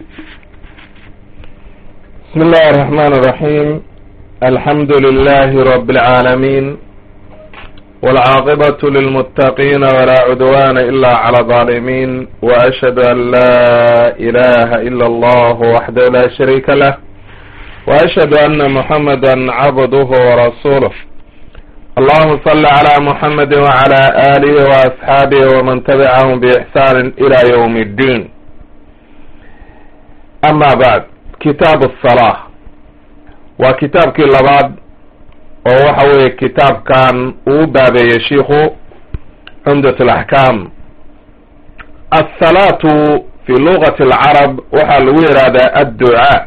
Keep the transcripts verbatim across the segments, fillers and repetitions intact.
بسم الله الرحمن الرحيم. الحمد لله رب العالمين، والعاقبة للمتقين ولا عدوان إلا على الظالمين، وأشهد أن لا إله إلا الله وحده لا شريك له، وأشهد أن محمدا عبده ورسوله. اللهم صل على محمد وعلى آله وأصحابه ومن تبعهم بإحسان إلى يوم الدين. أما بعد، كتاب الصلاة وكتاب كلاباد وهو كتاب كان وباب يشيخ عمدة الأحكام. الصلاة في لغة العرب وحل ورد الدعاء،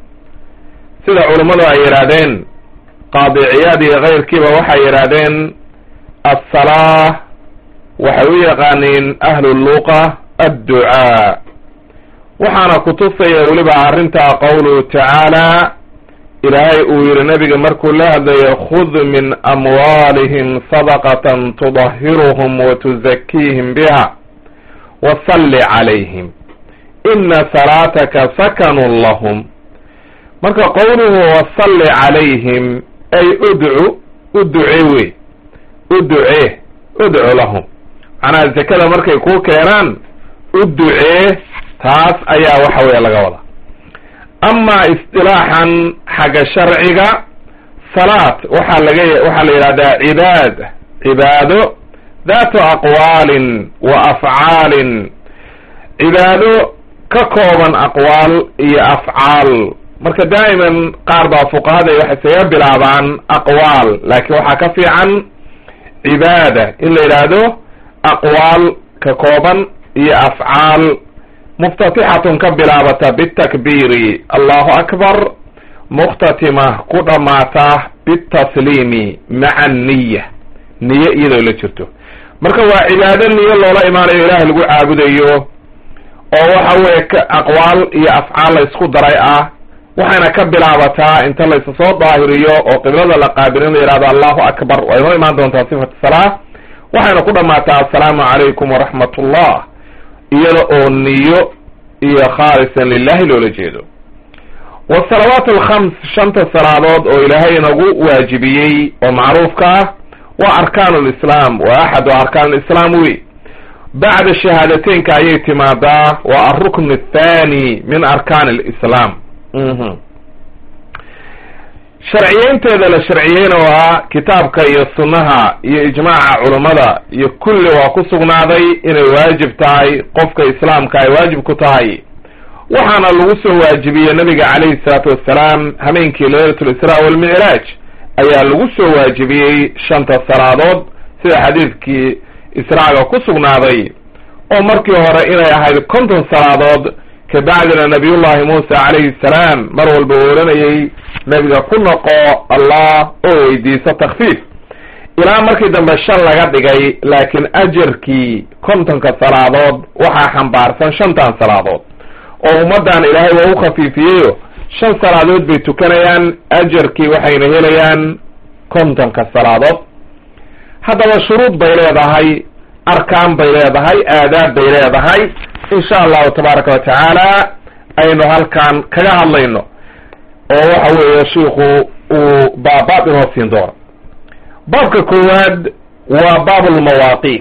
سيدة علماء يرادين قاضي عيادي غير كيف وحي يرادين الصلاة وحوية قانين أهل اللغة الدعاء. waxaana ku tusaya weliba arrintaa qowluhu tacaala, ilaahay uu yidhi nabiga markuu la hadlayo khud min amwaalihim sadaqatan tudahiruhum watuzakiihim biha wasalli calayhim ina salaataka sakanun lahum. marka qowluhu wasalli calayhim ay udcu u duce wey u ducee udcu lahum, macnaha zakada markay kuu keenaan u ducee, taas ayaa waxa weeye laga wada. ama istilaaxan xagga sharciga, salaat waxaa laga waxaa la yidhahdaa cibaad cibaado daatu aqwaalin wa afcaalin, cibaado ka kooban aqwaal iyo afcaal. marka daa'iman qaar baa fuqahada waxay isaga bilaabaan aqwaal, laakiin waxaa ka fiican cibaada in la yidhaahdo aqwaal ka kooban iyo afcaal muftatixatun ka bilaabata bitakbiiri allahu akbar, mukhtatima ku dhamaata bitasliimi maca niya, niye iyadoo la jirto. marka waa cibaado niyo loola imaanayo ilaah lagu caabudayo oo waxa weye aqwaal iyo afcaal la isku daray ah, waxayna ka bilaabataa inta laysa soo daahiriyo oo qiblada la qaabilin la yihahdo allahu akbar. waa inoo imaan doontaa sifat salaa, waxayna ku dhamaataa assalaamu calaykum waraxmat ullah, iyada oo niyo iyo khaalisan lilahi loola jeedo. wasalawaat alkhams, shanta salaadood oo ilaahay inagu waajibiyey oo macruufka ah, waa arkaan lislaam, waa axadu arkaan lislaam wey. bacda shahaadateynka ayay timaadaa, waa alrukn athani min arkaan lislaam. sharciyeynteeda la sharciyeyna waa kitaabka iyo sunnaha iyo ijmaaca culummada iyo kulli waa ku sugnaaday inay waajib tahay, qofka islaamka ay waajib ku tahay. waxaana lagu soo waajibiyey nabiga calayhi salaatu wassalaam hameenkii laylatul israa walmicraaj ayaa lagu soo waajibiyey shanta salaadood, sida xadiidkii israaga ku sugnaaday, oo markii hore inay ahayd konton salaadood, kabacdina nabiyullahi muusa calayhi salaam mar walba u oranayay nabiga ku noqo allah oo weydiiso takfiif, ilaa markii dambe shan laga dhigay. laakiin ajarkii kontonka salaadood waxaa xambaarsan shantan salaadood, oo ummaddan ilaahay waa u khafiifiyeyo shan salaadood bay tukanayaan, ajarkii waxayna helayaan kontonka salaadood. haddaba shuruud bay leedahay, arkaan bay leedahay, aadaab bay leedahay. insha allahu tabaaraka wa tacaala aynu halkan kaga hadlayno, oo waxa weeye shiiku uu baabaab inoo siin doono. baabka koowaad waa baab almawaaqiit.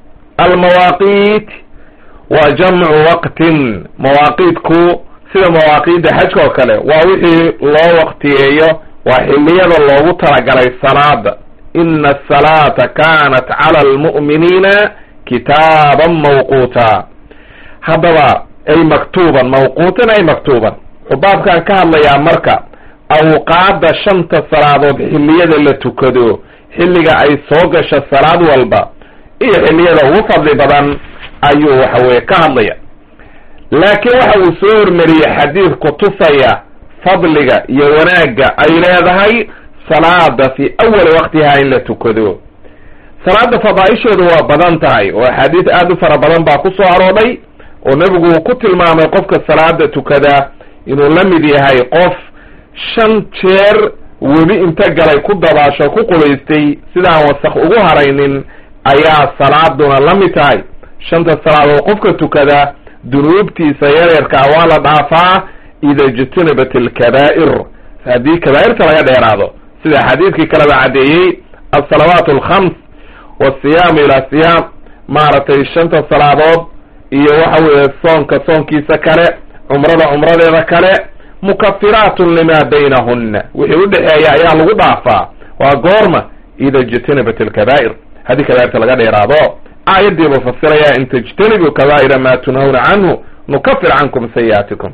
almawaaqiit waa jamcu waqtin. mawaaqiitku sida mawaaqiidda xajka oo kale waa wixii loo waqtiyeeyo, waa xilliyada loogu talagalay salaada. ina asalaata kanat cala almu'miniina kitaaban mawquuta. haddaba ay maktuuban, mawquutan ay maktuuban. wuxuu baabkan ka hadlayaa marka awqaadda shanta salaadood xilliyada la tukado, xilliga ay soo gasho salaad walba iyo xilliyada ugu fadli badan ayuu waxa weye ka hadlaya. laakiin waxa uu soo hormariyey xadiid ku tusaya fadliga iyo wanaagga ay leedahay salaada fi awali waqtiha in la tukado. salaada fadaaisheedu waa badan tahay oo axaadiis aad u fara badan baa ku soo arooday, oo nebigu uu ku tilmaamay qofka salaada tukada inuu la mid yahay qof shan jeer webi inta galay ku dabaasho ku qubaystay sidaan wasaq ugu haraynin, ayaa salaaduna la mid tahay. shanta salaadood qofka tukada dunuubtiisa yaryarkaa waa la dhaafaa ida ijtanibat alkabaa'ir haddii kabaa'irta laga dheeraado sida xadiidkii kaleba caddeeyey alsalawaat alkhams wasiyaamu ila siyaam maaragtay shanta salaadood iyo waxa weeye soonka soonkiisa kale cumrada cumradeeda kale mukafiraatun lima baynahunna wixii udhexeeya ayaa lagu dhaafaa waa goorma ida ijtanibat alkabaa'ir haddii kabaa'irta laga dheeraado aayadii buu fasiraya in tajtanibuu kabaa'ira ma tunhawna canhu nukafir cankum sayi'aatikum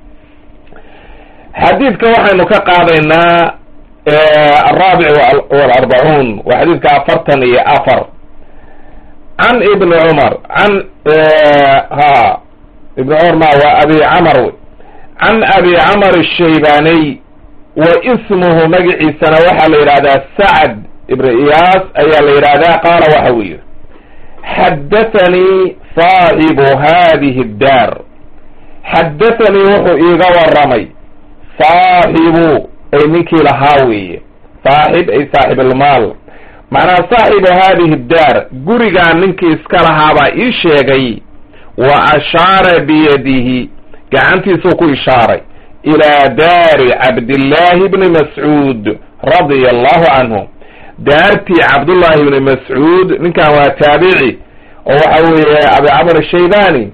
xadiidka waxaynu ka qaadaynaa الرابع والأربعون وحديث كأفرتن إيه أفر عن ابن عمر عن ها ابن عمر وأبي عمر عن أبي عمر الشيباني واسمه مجعي سنوحى لإرادة سعد ابن إياس أي الإرادة قال وحوير حدثني صاحب هذه الدار حدثني وحو إيغا والرمي صاحب أي نكي لهاوي صاحب أي صاحب المال معنى صاحب هذه الدار قرقا نكي اسكالها با إيشيغي وأشار بيده قعنتي سوكو إشاري إلى دار عبد الله بن مسعود رضي الله عنه دارتي عبد الله بن مسعود من كان تابعي وحوي أبي عمر الشيباني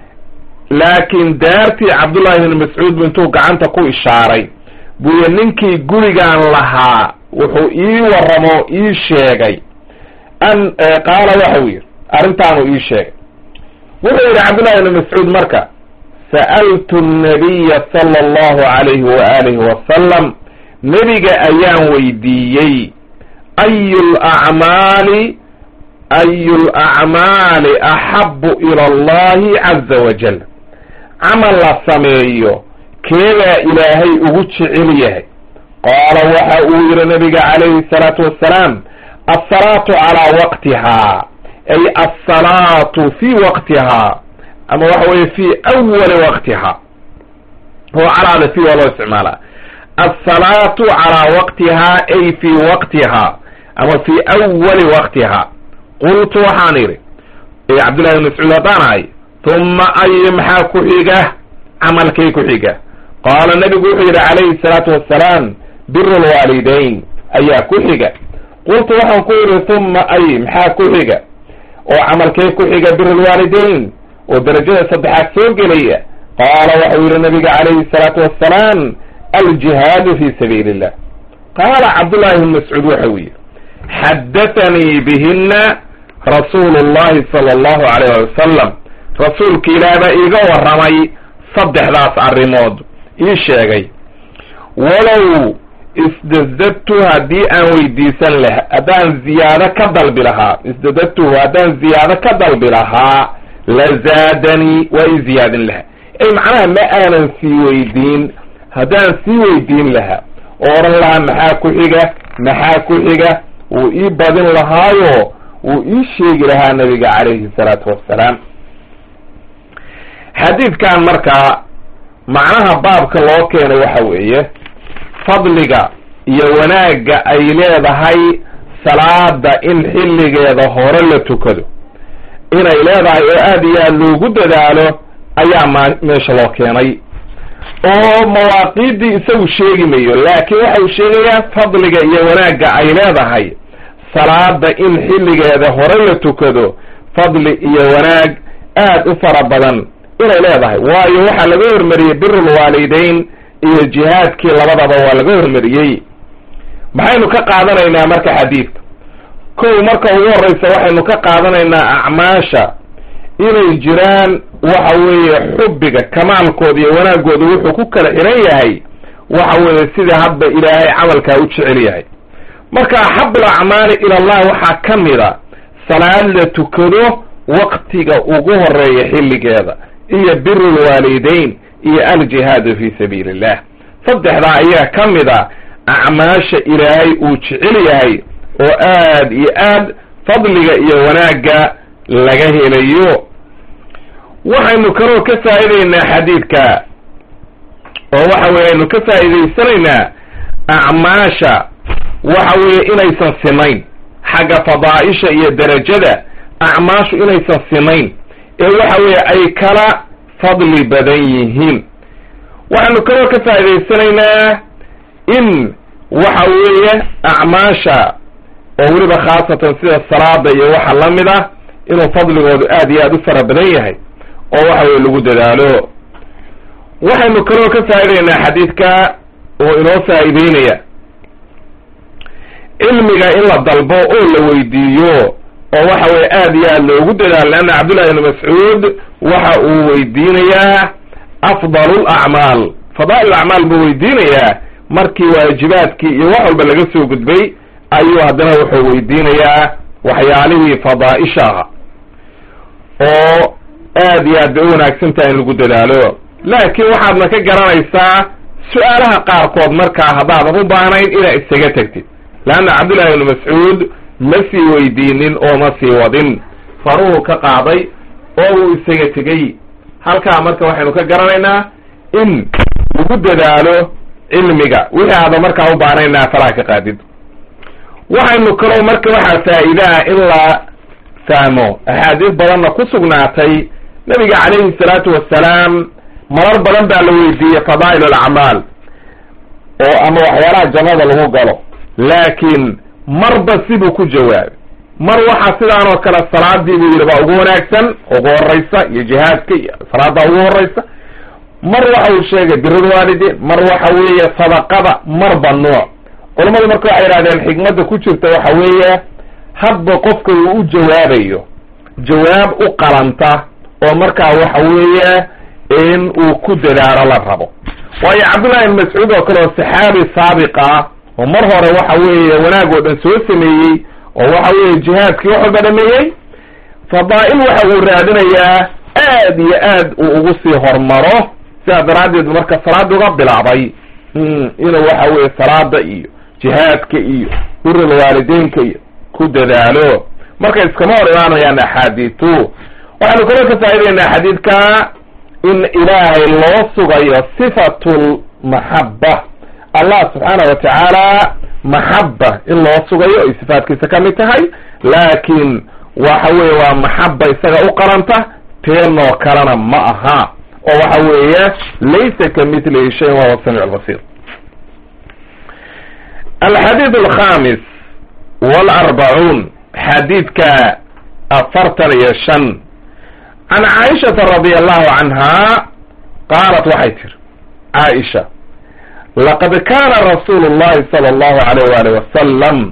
لكن دارتي عبد الله بن مسعود من تو قعنتا كو إشاري buya ninkii gurigaan lahaa wuxuu ii waramo ii sheegay an qaala waxau yidhi arrintaanu ii sheegay wuxuu yidhi cabdullahi ibn mascuud marka sa'altu nabiya sala allahu alayhi waalihi wasalam nebiga ayaan weydiiyey ayu lacmaali ayu lacmaali axabu ila allahi caza wajal camal la sameeyo keedaa ilaahay ugu jecel yahay qaala waxa uu yidhi nabiga calayhi salaatu wassalaam alsalaatu calaa waqtihaa ay alsalaatu fii waqtihaa ama waxa weeye fii awali waqtihaa huwa calaada fii waa loo isticmaalaa alsalaatu calaa waqtihaa ay fii waqtihaa ama fii awali waqtihaa qultu waxaan idhi ee cabdullahi ibn mascuud haddaan ahay uma ay maxaa ku xiga camalkay ku xiga qaala nabigu wuxuu yidhi calayhi salaatu wassalaam biru lwaalidayn ayaa ku xiga qultu waxaan ku yidhi uma ay maxaa ku xiga oo camalkee ku xiga biru lwaalidayn oo darajada saddexaad soo gelaya qaala waxau yidhi nabiga calayhi salaatu wassalaam aljihaadu fi sabiili illah qaala cabdullahi bn mascuud waxau yidhi xaddathanii bihina rasuulu llahi sala allahu alayh ali wasalam rasuulka ilaah baa iiga warramay saddexdaas arrimood ii sheegay walow isdadadtu haddii aan weydiisan laha haddaan ziyaado ka dalbi lahaa isdadadtuhu haddaan ziyaado ka dalbi lahaa lazaadanii waa i ziyaadin lahaa ay macnaha ma aanan sii weydiin haddaan sii weydiin lahaa oo odhan lahaa maxaa ku xiga maxaa ku xiga wuu ii badin lahaayo wuu ii sheegi lahaa nabiga calayhi salaatu wassalaam xadiidkan markaa macnaha baabka loo keenay waxa weeye fadliga iyo wanaagga ay leedahay salaada in xilligeeda hore la tukado inay leedahay oo aad iyo aad loogu dadaalo ayaa ma meesha loo keenay oo mawaaqiiddii isagu sheegi mayo laakiin waxay sheegayaan fadliga iyo wanaagga ay leedahay salaada in xilligeeda hore la tukado fadli iyo wanaag aad u fara badan inay leedahay waayo waxaa laga hormariyey birul waalidayn iyo jihaadkii labadaba waa laga hormariyey maxaynu ka qaadanaynaa marka xadiidka kow marka ugu horreysa waxaynu ka qaadanaynaa acmaasha inay jiraan waxa weeye xubbiga kamaalkooda iyo wanaagooda wuxuu ku kala xiran yahay waxa weeye sida hadba ilaahay camalkaa u jecel yahay marka axabul acmaali ila allah waxaa ka mida salaad la tukado waqtiga ugu horeeya xilligeeda iyo birul waalidayn iyo aljihaadu fi sabiili illah saddexdaa ayaa ka mida acmaasha ilaahay uu jecel yahay oo aad iyo aad fadliga iyo wanaagga laga helayo waxaynu kaloo ka faa'iidaynaa xadiidka oo waxa weeye aynu ka faa'iidaysanaynaa acmaasha waxa weeye inaysan simayn xagga fadaa'isha iyo derajada acmaashu inaysan simayn ee waxa weeye ay kala fadli badan yihiin. waxaanu kaloo ka faa'idaysanaynaa in waxa weeye acmaasha oo weliba khaasatan sida salaada iyo waxa la mid ah inuu fadligoodu aad iyo aad u fara badan yahay oo waxa weye lagu dadaalo. waxaynu kaloo ka faa'idaynaa xadiidka oo inoo faa'ideynaya cilmiga in la dalbo oo la weydiiyo oo waxa weye aad iyo aad loogu dadaalo. leanna cabdullahi ibn mascuud waxa uu weydiinayaa afdalu lacmaal, fadaa'il acmaal buu weydiinayaa markii waajibaadkii iyo wax walba laga soo gudbay ayuu haddana wuxuu weydiinayaa waxyaalihii fadaa'isha aha oo aad iyo aad bay u wanaagsan tahay in lagu dadaalo. laakiin waxaadna ka garanaysaa su-aalaha qaarkood markaa haddaadan u baahnayn inaad isaga tegtid, leanna cabdullahi ibnu mascuud ma sii weydiinin oo ma sii wadin, faruhu ka qaaday oo uu isaga tegey. halkaa marka waxaynu ka garanaynaa in lagu dadaalo cilmiga wixii aada markaa u baahnayn faraha ka qaadid. waxaynu kaloo marka waxaa faa'iidaha in la fahmo axaadiis badanna ku sugnaatay nabiga calayhi salaatu wassalaam marar badan baa la weydiiyey fadaa'il alacmaal oo ama waxyaalaha jannada lagu galo, laakiin marba sibuu ku jawaabay. mar waxaa sidaan oo kale salaadii buu yidhi baa ugu wanaagsan ugu horraysa iyo jihaadka iyo salaada ugu horraysa. mar waxa uu sheegay birul waalidiin, mar waxa weeye sadaqada, marba nooc. culamadu marka waxay yidhahdeen xikmadda ku jirta waxa weeye hadba qofka uu u jawaabayo jawaab u qalanta oo markaa waxa weeye in uu ku dadaalo la rabo. waayo cabdullahi ibn mascuud oo kale oo saxaabi saabiq ah oo mar hore waxa weeye wanaag oo dhan soo sameeyey oo waxa weeye jihaadkii wax walba dhameeyey, fadaa'il waxa uu raadinayaa aad iyo aad uu ugu sii hormaro. sidaa daraaddeed marka salaada uga bilaabay inuu waxa weeye salaada iyo jihaadka iyo birul waalideynka iyo ku dadaalo. marka iskama hor imaanayaan axaadiitu. waxaanu kaloo ka faa'idaynaa xadiidka in ilaahay loo sugayo sifatul maxabba, allah subxaana wa tacaala maxabba in loo sugayo ay sifaadkiisa ka mid tahay, laakiin waxa weeye waa maxabba isaga u qaranta, teenoo kalena ma aha oo waxa weeye laysa kamithlihi shayin wa huwa samiic albasiir. alxadiid alkhamis walarbacuun xadiidka afartan iyo shan can caaishata radia allahu canha qaalat waxay tiri caaisha laqad kaana rasuulu llahi sala allahu alayh waalih wasalam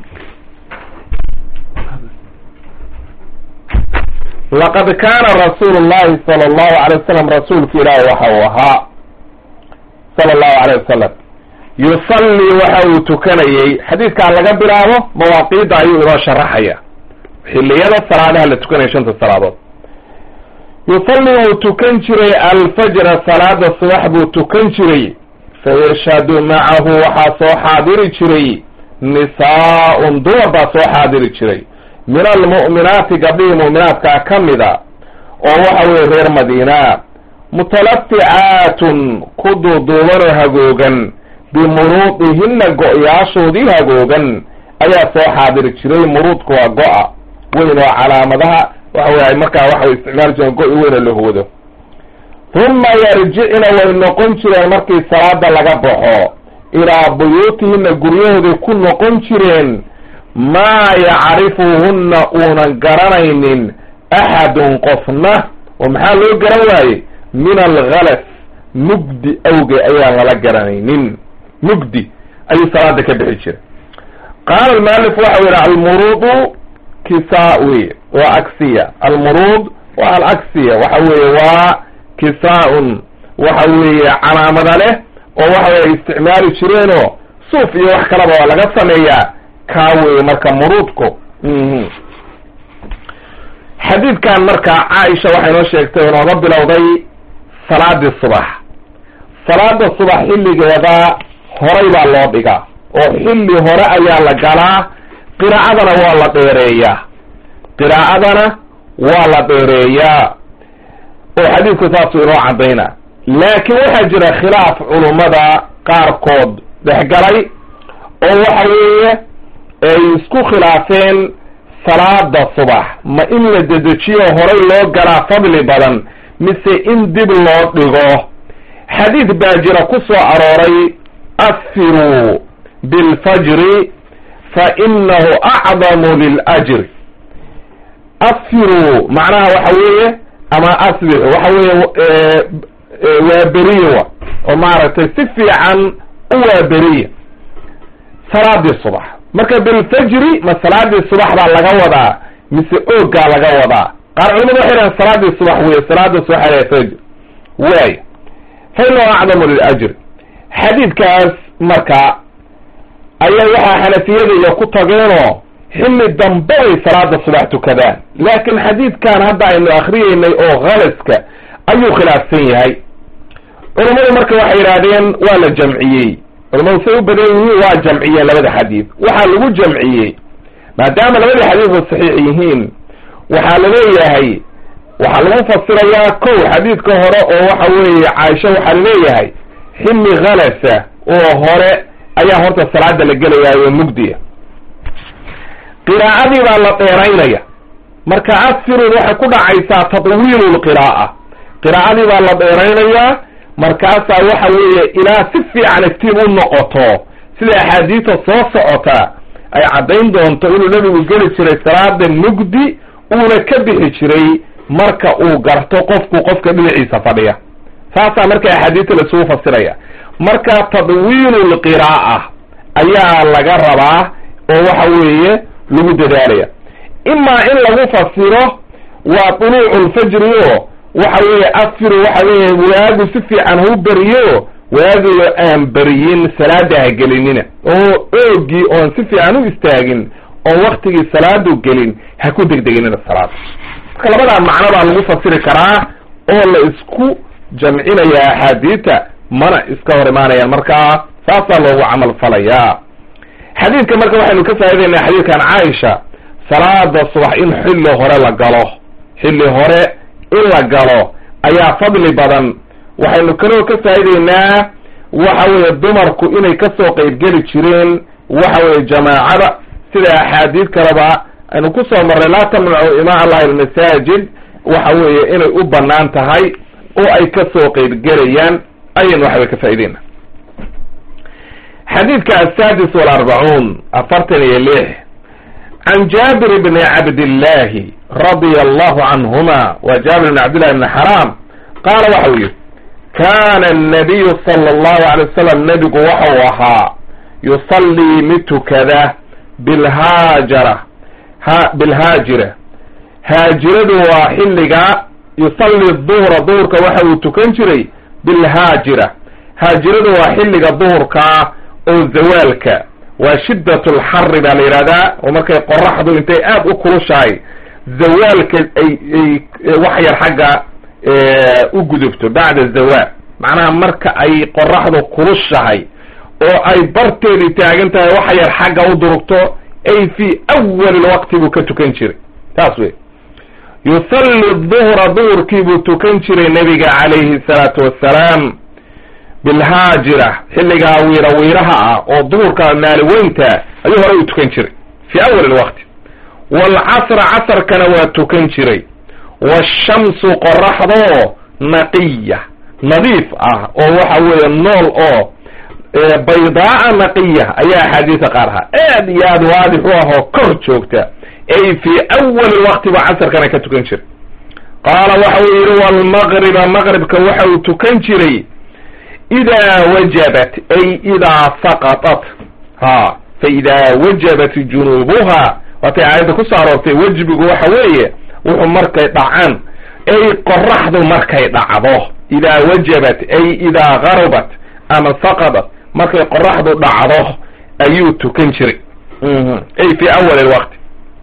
laqad kaana rasuulu llahi sala allahu alay wasalam rasuulka ilaahi waxa uu ahaa sala allahu alayh wasalam yusallii waxa uu tukanayey. xadiidkaan laga bilaabo mawaaqiidda ayuu inoo sharaxaya xilliyada salaadaha la tukanaya shanta salaadood. yusallii wuu tukan jiray alfajra salaada subax buu tukan jiray, fayashhadu macahu waxaa soo xaadiri jiray nisaa'un dumar baa soo xaadiri jiray min almu'minaati gabdhihii mu'minaadkaa ka mida oo waxa weye reer madiina, mutalaticaatun ku duuduubanoo hagoogan bimuruudihinna go-yaashoodii hagoogan ayaa soo xaadiri jiray. muruudku waa go-a weyn oo calaamadaha waxa weye markaa waxa isticmaali jireen go-i weyna la hoodo. huma yarjicna way noqon jireen markii salaada laga baxo ilaa buyuutihina guryahooday ku noqon jireen maa yacrifuhunna uunan garanaynin axadun qofna. oo maxaa loo garan waaye min alghalas mugdi awge ayaan lala garanaynin, mugdi ayuu salaada ka bixi jiray. qaala almualif waxa u yidhi almuruudu kisaa weye waa agsiya, almuruud waa alagsiya waxa weeye waa kisaa-un waxa weeye calaamada leh oo waxa weye isticmaali jireenoo suuf iyo wax kalaba waa laga sameeyaa kaa weye marka muruudku. xadiidkan marka caaisha waxay noo sheegtay inooga bilowday salaadii subax. salaada subax xilligeeda horay baa loo dhigaa oo xilli hore ayaa la galaa, qiraa'adana waa la dheereeyaa qiraa'adana waa la dheereeyaa oo xadiidku saasuu inoo caddaynaa. laakiin waxaa jira khilaaf culummada qaarkood dhexgalay oo waxa weeye ay isku khilaafeen salaada subax ma in la dedejiyo horay loo galaa fadli badan mise in dib loo dhigo. xadiid baa jira ku soo arooray asfiruu bilfajri fa inahu acdamu liljri. asfiruu macnaha waxa weeye ama asbix waxa weeye waa beriya oo maaragtay si fiican u waa beriya salaadii subax. marka bilfajri ma salaadii subax baa laga wadaa mise oogaa laga wadaa? qaar culimadu waxay dhahan salaadii subax weye, salaada subax ee fajr waay fa inahu acdamu liljri. xadiidkaas marka ayaa waxaa xanafiyada iyo ku tageenoo xilli dambe bay salaada subax tukadaan, laakin xadiidkan hadda aynu akriyeynay oo khalaska ayuu khilaafsan yahay. culamadu marka waxay yidhahdeen waa la jamciyey, culamadu say u badan yihiin waa jamciyeen labada xadiid. waxaa lagu jamciyey maadaama labada xadiid oo saxiix yihiin, waxaa laleeyahay waxaa lagu fasirayaa kow xadiidka hore oo waxa weeye caaisha waxaa laleeyahay xilli khalasa oo hore ayaa horta salaada la gelayaayo mugdiya. qiraa'adii baa la dheeraynaya, marka asfirun waxay ku dhacaysaa tadwiilu lqiraa'a. qiraa'adii baa la dheeraynayaa, markaasaa waxa weeye ilaa si fiican iftiin u noqoto, sida axaadiista soo socota ay caddayn doonto inuu nebigu geli jiray salaada mugdi, uuna ka bixi jiray marka uu garto qofku qofka dhinaciisa fadhiya. saasaa marka axaadiista lasugu fasiraya. marka tadwiilu lqiraa'a ayaa laga rabaa oo waxa weeye lagu dadaalaya. imaa in lagu fasiro waa duluucu lfajri o waxa weeye asfiru waxa weeye waagu si fiican hau beriyo, waagiyo aan beriyin salaada ha gelinina, oo oogii oon si fiican u istaagin oon waktigii salaadu gelin ha ku degdeginina salaada. marka labadaa macno baa lagu fasiri karaa oo la isku jamcinaya axaadiita, mana iska hor imaanayaan. markaa saasaa loogu camal falayaa. xadiidka marka waxaynu ka faa'idaynaa xadiidkan caaisha, salaada subax in xilli hore la galo, xilli hore in la galo ayaa fadli badan. waxaynu kaloo ka faa'idaynaa waxa weeye dumarku inay kasoo qeybgeli jireen waxa weeye jamaacada, sida axaadiid kaleba aynu kusoo marnay laa tamnacu imaa allahi almasaajid, waxa weeye inay u banaan tahay oo ay kasoo qeybgelayaan ayaynu waxaway ka faa'idaynaa. xadiidka asaadis walarbacuun afartan iyo lix can jaabir bni cabdillahi radia allahu canhuma wa jaabir bni cabdillahi bni xaraam qaala waxau yihi kana annabiyu sala allahu alay wasalam nebigu waxau ahaa yusallii mid tukada bilhaajara ha bilhaajira. haajiradu waa xilliga yusalli duhra, duhurka waxa uu tukan jiray bilhaajira. haajiradu waa xilliga duhurka oo zawaalka, waa shiddat lxarri baa la yidhahdaa, oo markay qoraxdu intay aad u kulushahay zawaalka ay ay wax yar xagga u gudubto bacda zawaal, macnaha marka ay qoraxdu kulushahay oo ay barteedii taagan tahay wax yar xagga u durugto, ay fi awali lwaqti buu ka tukan jiray. taas wey yusalli duhra, duhurkii buu tukan jiray nebiga calayhi salaatu wassalaam bilhaajira, xilligaa wiira wiiraha ah oo duhurka maaliweynta ayuu hore u tukan jiray fi awali lwaqti. waalcasra, casarkana waa tukan jiray. waashamsu, qoraxdoo naqiya, nadiif ah oo waxa weeye nool oo baydaaa naqiya ayaa axaadiisa qaar ahaa aad iyo aad waadix u ah oo kor joogta, ay fi awali lwaqti ba casarkana ka tukan jiray. qaala waxa uu yihi waalmaqriba, maqribka waxa uu tukan jiray idaa wajabat ay idaa saqatat, ha fa idaa wajabat junuubuha, waatay aayadda ku soo aroortay. wejbigu waxa weeye wuxuu markay dhacaan, ay qoraxdu markay dhacdo. idaa wajabat ay idaa garabat ama saqadat, markay qoraxdu dhacdo ayuu tukan jiray, ay fi awali lwaqti.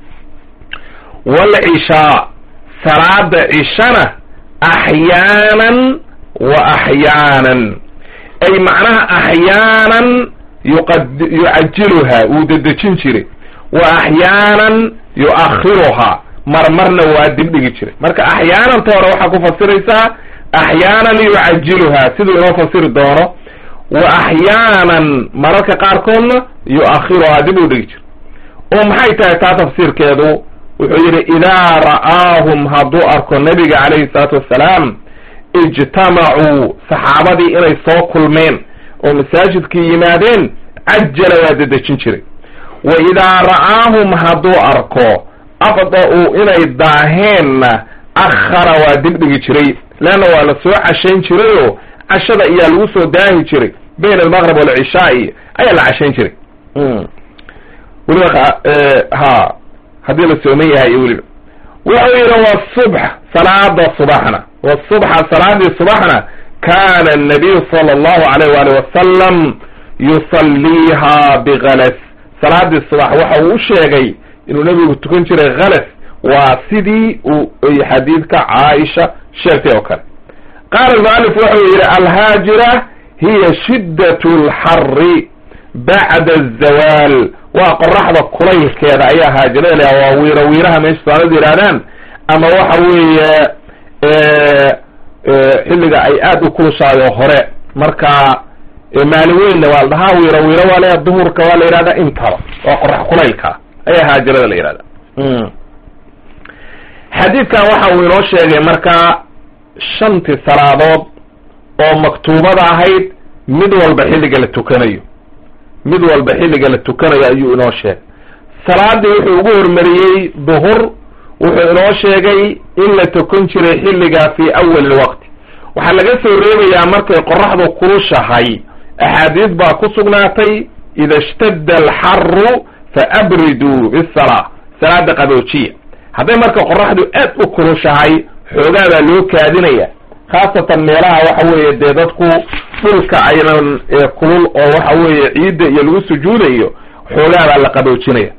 waalcishaa, salaada cishana axyaanan wa axyaanan, ay macnaha axyaanan yucajiluhaa, wuu dedejin jiray, wa axyaanan yuakhiruhaa, marmarna waa dibdhigi jiray. marka axyaananta hore waxaa ku fasiraysaa axyaanan yucajiluhaa siduu inoo fasiri doono, wa axyaanan mararka qaarkoodna yuakhiruhaa dib u dhigi jiray. oo maxay tahay taa tafsiirkeedu? wuxuu yidhi idaa ra'aahum hadduu arko nebiga calayhi salaatu wassalaam ijtamacuu saxaabadii inay soo kulmeen oo masaajidkii yimaadeen cajala waa dedejin jiray wa idaa ra'aahum hadduu arko afda-uu inay daaheenna akhara waa dibdhigi jiray leanna waa la soo cashayn jirayoo cashada ayaa lagu soo daahi jiray bayna almaqrib waalcishaai ayaa la cashayn jiray weliba ha haddii la sooman yahay iyo weliba wuxuu yidhi wasubx salaada subaxna wasubxa salaadii subaxna kaana annabiyu sala allahu alayh waali wasalam yusalliiha bikalas salaadii subax waxa uu u sheegay inuu nebigu tukan jiray khalas waa sidii uu xadiidka caaisha sheegtay oo kale qaala almualif wuxuu yidhi alhaajira hiya shiddat alxarri bacda azawaal waa qoraxda kulaylkeeda ayaa haajirada leha waa wiiro wiiraha meesha soomaalida yidhahdaan ama waxa weeye xilliga ay aada u kulushaayoo hore marka maalin weynna waa la dhahaa wiiro wiiro waa leeya duhurka waa la yidhahdaa intaba waa qorax kulaylka ayaa haajirada la yidhahda xadiidkan waxa uu inoo sheegay markaa shantii salaadood oo maktuubada ahayd mid walba xilliga la tukanayo mid walba xilliga la tukanayo ayuu inoo sheegay salaadii wuxuu ugu hormariyey duhur wuxuu inoo sheegay in la tukan jiray xilliga fii awali lwaqti waxaa laga soo reebayaa markay qoraxdu kulushahay axaadiis baa ku sugnaatay ida ishtadda alxaru faabriduu bisalaa salaada qaboojiya hadday marka qoraxdu aad u kulushahay xoogaa baa loo kaadinaya khaasatan meelaha waxa weeye dee dadku dhulka aynan kulul oo waxa weeye ciidda iyo lagu sujuudayo xoogaa baa la qaboojinaya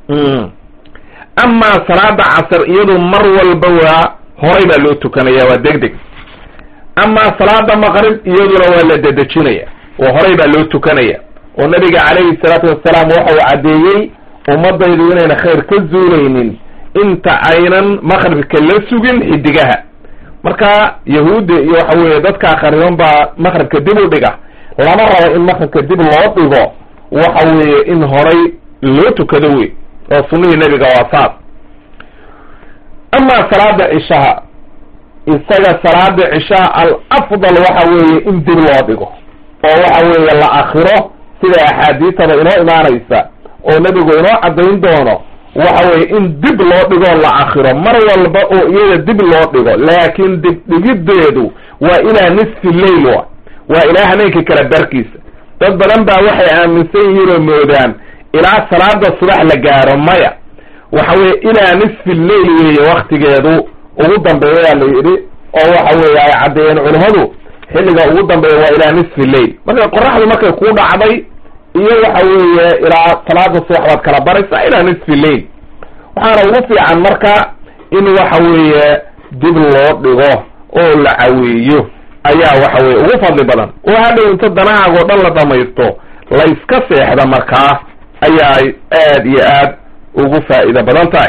amaa salaada casar iyadu mar walba waa horay baa loo tukanaya waa deg deg amaa salaada maqrib iyaduna waa la dedejinaya oo horay baa loo tukanaya oo nabiga calayhi salaatu wassalaam waxa uu caddeeyey ummadaydu inayna khayr ka zuulaynin inta aynan maqribka la sugin xidigaha marka yahuudda iyo waxa weeye dadkaa khariban baa maqribka dib u dhiga lama rabo in maqribka dib loo dhigo waxa weeye in horay loo tukado wey oo sunnihii nebiga waa saas amaa salaada cishaha isaga salaada cishaha al afdal waxa weeye in dib loo dhigo oo waxa weeye la akhiro sida axaadiistada inoo imaanaysa oo nebigu inoo caddayn doono waxa weeye in dib loo dhigoo la akhiro mar walba oo iyada dib loo dhigo laakiin dib dhigiddeedu waa ilaa nisfi leyl wa waa ilaa habeenka kala barkiisa dad badan baa waxay aaminsan yihiin oo moodaan ilaa salaada subax la gaaro maya waxa weeye ilaa nisfi leyl weeye waktigeedu ugu dambeeyaa la yidhi oo waxa weeye ay caddeeyeen culimmadu xilliga ugu dambeeya waa ilaa nisfi leyl marka qoraxdu markay ku dhacday iyo waxa weeye ilaa salaada subax baad kala baraysaa ilaa nisfi leyl waxaana ugu fiican marka in waxa weeye dib loo dhigo oo la caweeyo ayaa waxa weye ugu fadli badan oo hadhow inta danahaagoo dhan la dhamaysto la iska seexda markaa ayaa aad iyo aad ugu faa'iida badan tahay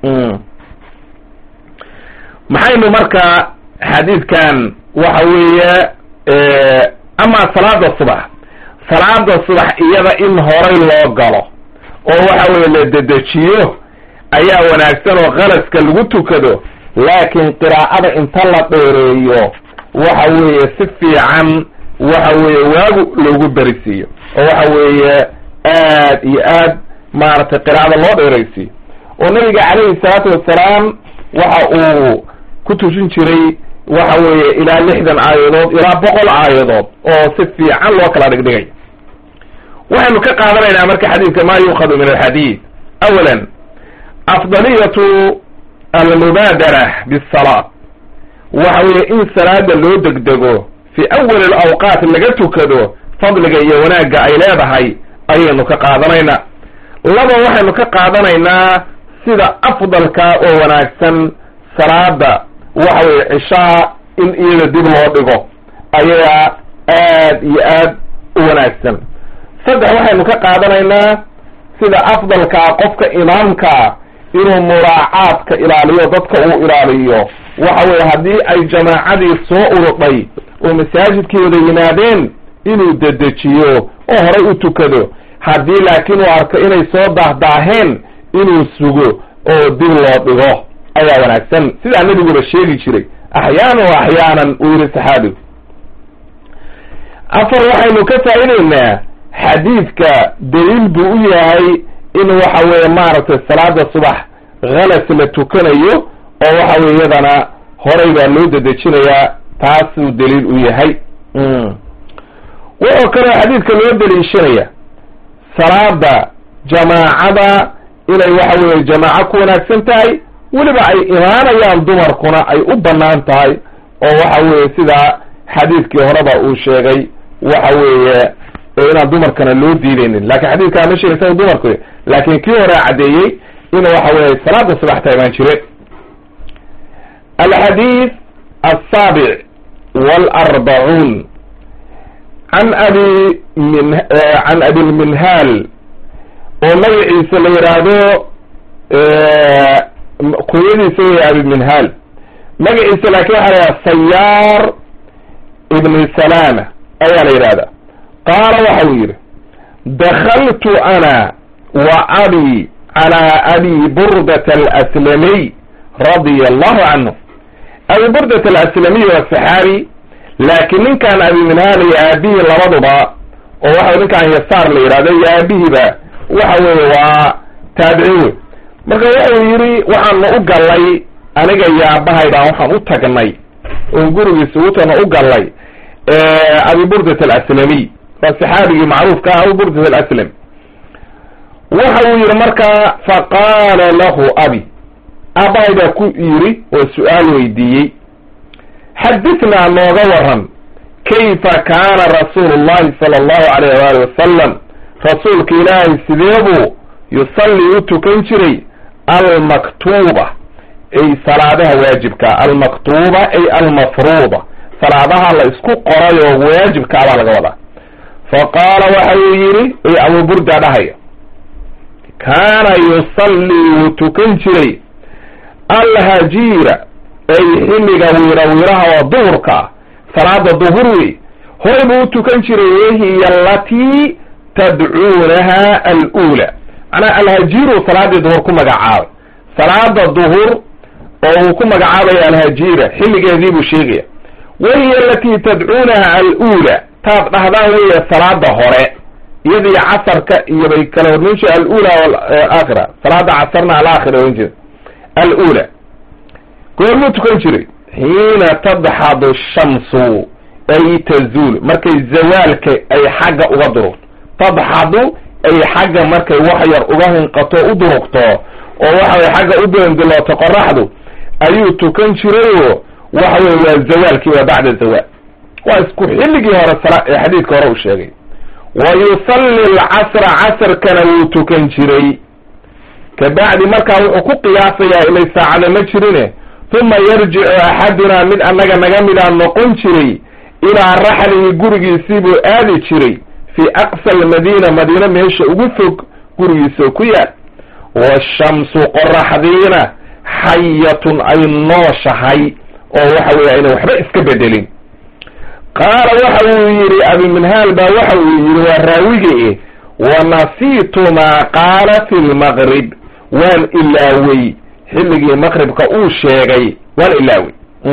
maxaynu marka xadiidkan waxa weeye amaa salaada subax salaada subax iyada in horay loo galo oo waxa weeye la dedejiyo ayaa wanaagsan oo khalaska lagu tukado laakiin qiraa'ada inta la dheereeyo waxa weeye si fiican waxa weeye waagu loogu berisiiyo oo waxa weeye aad iyo aad maaragtay qiraa'ada loo dheeraysiiyo oo nabiga calayhi salaatu wassalaam waxa uu ku tujin jiray waxa weeye ilaa lixdan aayadood ilaa boqol aayadood oo si fiican loo kala dhigdhigay waxaynu ka qaadanaynaa marka xadiidka maa yuukhadu min alxadiid awalan afdaliyatu almubaadara bisalaat waxa weeye in salaada loo degdego fi awali alawqaat laga tukado fadliga iyo wanaagga ay leedahay ayaynu ka qaadanaynaa laba waxaynu ka qaadanaynaa sida afdalka oo wanaagsan salaada waxa weeye cishaa in iyada dib loo dhigo ayaa aad iyo aad u wanaagsan saddex waxaynu ka qaadanaynaa sida afdalkaa qofka imaamkaa inuu muraacaadka ilaaliyo dadka uu ilaaliyo waxa weeye haddii ay jamaacadii soo urudhay oo masaajidkii wada yimaadeen inuu dedejiyo oo horay u tukado haddii laakiin uu arko inay soo daahdaaheen inuu sugo oo dib loo dhigo ayaa wanaagsan sidaa nebiguba sheegi jiray axyaanan wa axyaanan uu yihi saxaabigu. afar waxaynu ka faa'idaynaa xadiidka daliil buu u yahay in waxa weeye maaragtay salaada subax halas la tukanayo oo waxa weye iyadana horay baa loo dedejinayaa taasuu daliil u yahay. wuxuu kaloo xadiidka loo daliishanaya salaada jamaacada inay waxa weeye jamaaco ku wanaagsan tahay weliba ay imaanayaan dumarkuna ay u banaan tahay oo waxa weeye sidaa xadiidkii horeba uu sheegay waxa weeye inaan dumarkana loo diidaynin lakin xadiidkaa ma sheegaysa dumarku laakin kii hore caddeeyey in waxa weeye salaada subax ta imaan jire. alxadiid asaabic walarbacuun can abi min can abi lminhaal oo magaciisa la yidhaahdo kunyadiisa wey abi minhaal magaciisa laakin waxa la yidhahda sayaar ibn salama ayaa la yidhahda. qaala waxa uu yidhi dakaltu ana wa abi calى abi burdat alaslamiy radia allahu canhu. abi burdat alaslamiy waa saxaabi laakiin ninkan abi minhaal iyo aabihii labaduba oo waxa ninkan yasaar la yidhahdo iyo aabihiiba waxa weeye waa taabici wey. marka wuxuu yidhi waxaanu u gallay aniga iyo aabahayda waxaan u tagnay oon gurigiisa utana u gallay abi burdat alaslamiy waa saxaabigii macruufka ah abu burdat alaslam. waxa uu yidhi markaa faqaala lahu abi aabahay baa ku yidhi oo su-aal weydiiyey xadithnaa nooga waran kayfa kaana rasuulu llahi sala allahu alayh waali wasalam rasuulka ilaahay sideebuu yusalli u tukan jiray almaktuuba ay salaadaha waajibka almaktuuba ay almafruuda salaadaha la isku qoray oo waajibka abaa laga wadaa. faqaala waxa uu yidhi ay abu burda dhahaya kaana yusalli wuu tukan jiray alhajiira ay xilliga wiira wiiraha oo duhurka ah salaada duhur wey horay buu u tukan jiray wahiya alatii tadcuunaha alula macnaha alhajiiru salaadii duhur ku magacaabay salaada duhur oo uu ku magacaabaya alhajiira xilligeedii buu sheegaya wahiya alatii tadcuunaha alula taad dhahdaan weya salaada hore iyadii casarka iyo bay kala hormayn jire alula alaakhira salaada casarna alaakhira ohan jira alula goormuu tukan jiray xiina tadxadu shamsu ay tazuul markay zawaalka ay xagga uga durugto tadxadu ay xagga markay wax yar uga hinqato u durugto oo waxaway xagga u doondilooto qoraxdu ayuu tukan jirayoo waxa weye waa zawaalkii waa bacda zawaal waa isku xilligii hore ee xadiidka hore uu sheegay. wa yusalli alcasra casarkana wuu tukan jiray kabacdi markaa wuxuu ku qiyaasayaa ilay saacada ma jirine uma yarjicu axadunaa mid annaga naga midaan noqon jiray ilaa raxlihi gurigiisii buu aadi jiray fii aqsa almadiina madiina meesha ugu fog gurigiisoo ku yaal washamsu qoraxdiina xayatun ay nooshahay oo waxa weeye ayna waxba iska bedelin. qaala waxa uu yidhi abi minhaal baa waxa uu yidhi waa raawige wanasiitu maa qaala fi lmaqrib waan ilaawey xilligii maqribka uu sheegay waan ilaawey.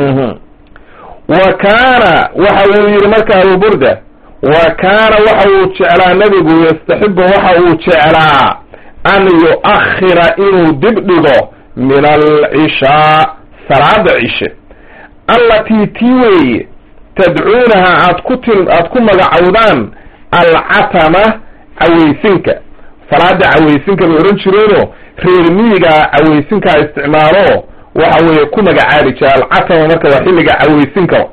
wa kaana waxa uu yidhi marka abu burda wa kaana waxa uu jeclaa nebigu yastaxibu waxa uu jeclaa an yu-akhira inuu dib dhigo min alcishaa salaada cishe allatii tii weeye tadcuunaha aad ku til aad ku magacowdaan alcatama cawaysinka salaada cawaysinka bay ohan jireenoo reer miyiga cawaysinkaa isticmaalo waxa weeye ku magacaabi jira alcatama marka waa xilliga cawaysinka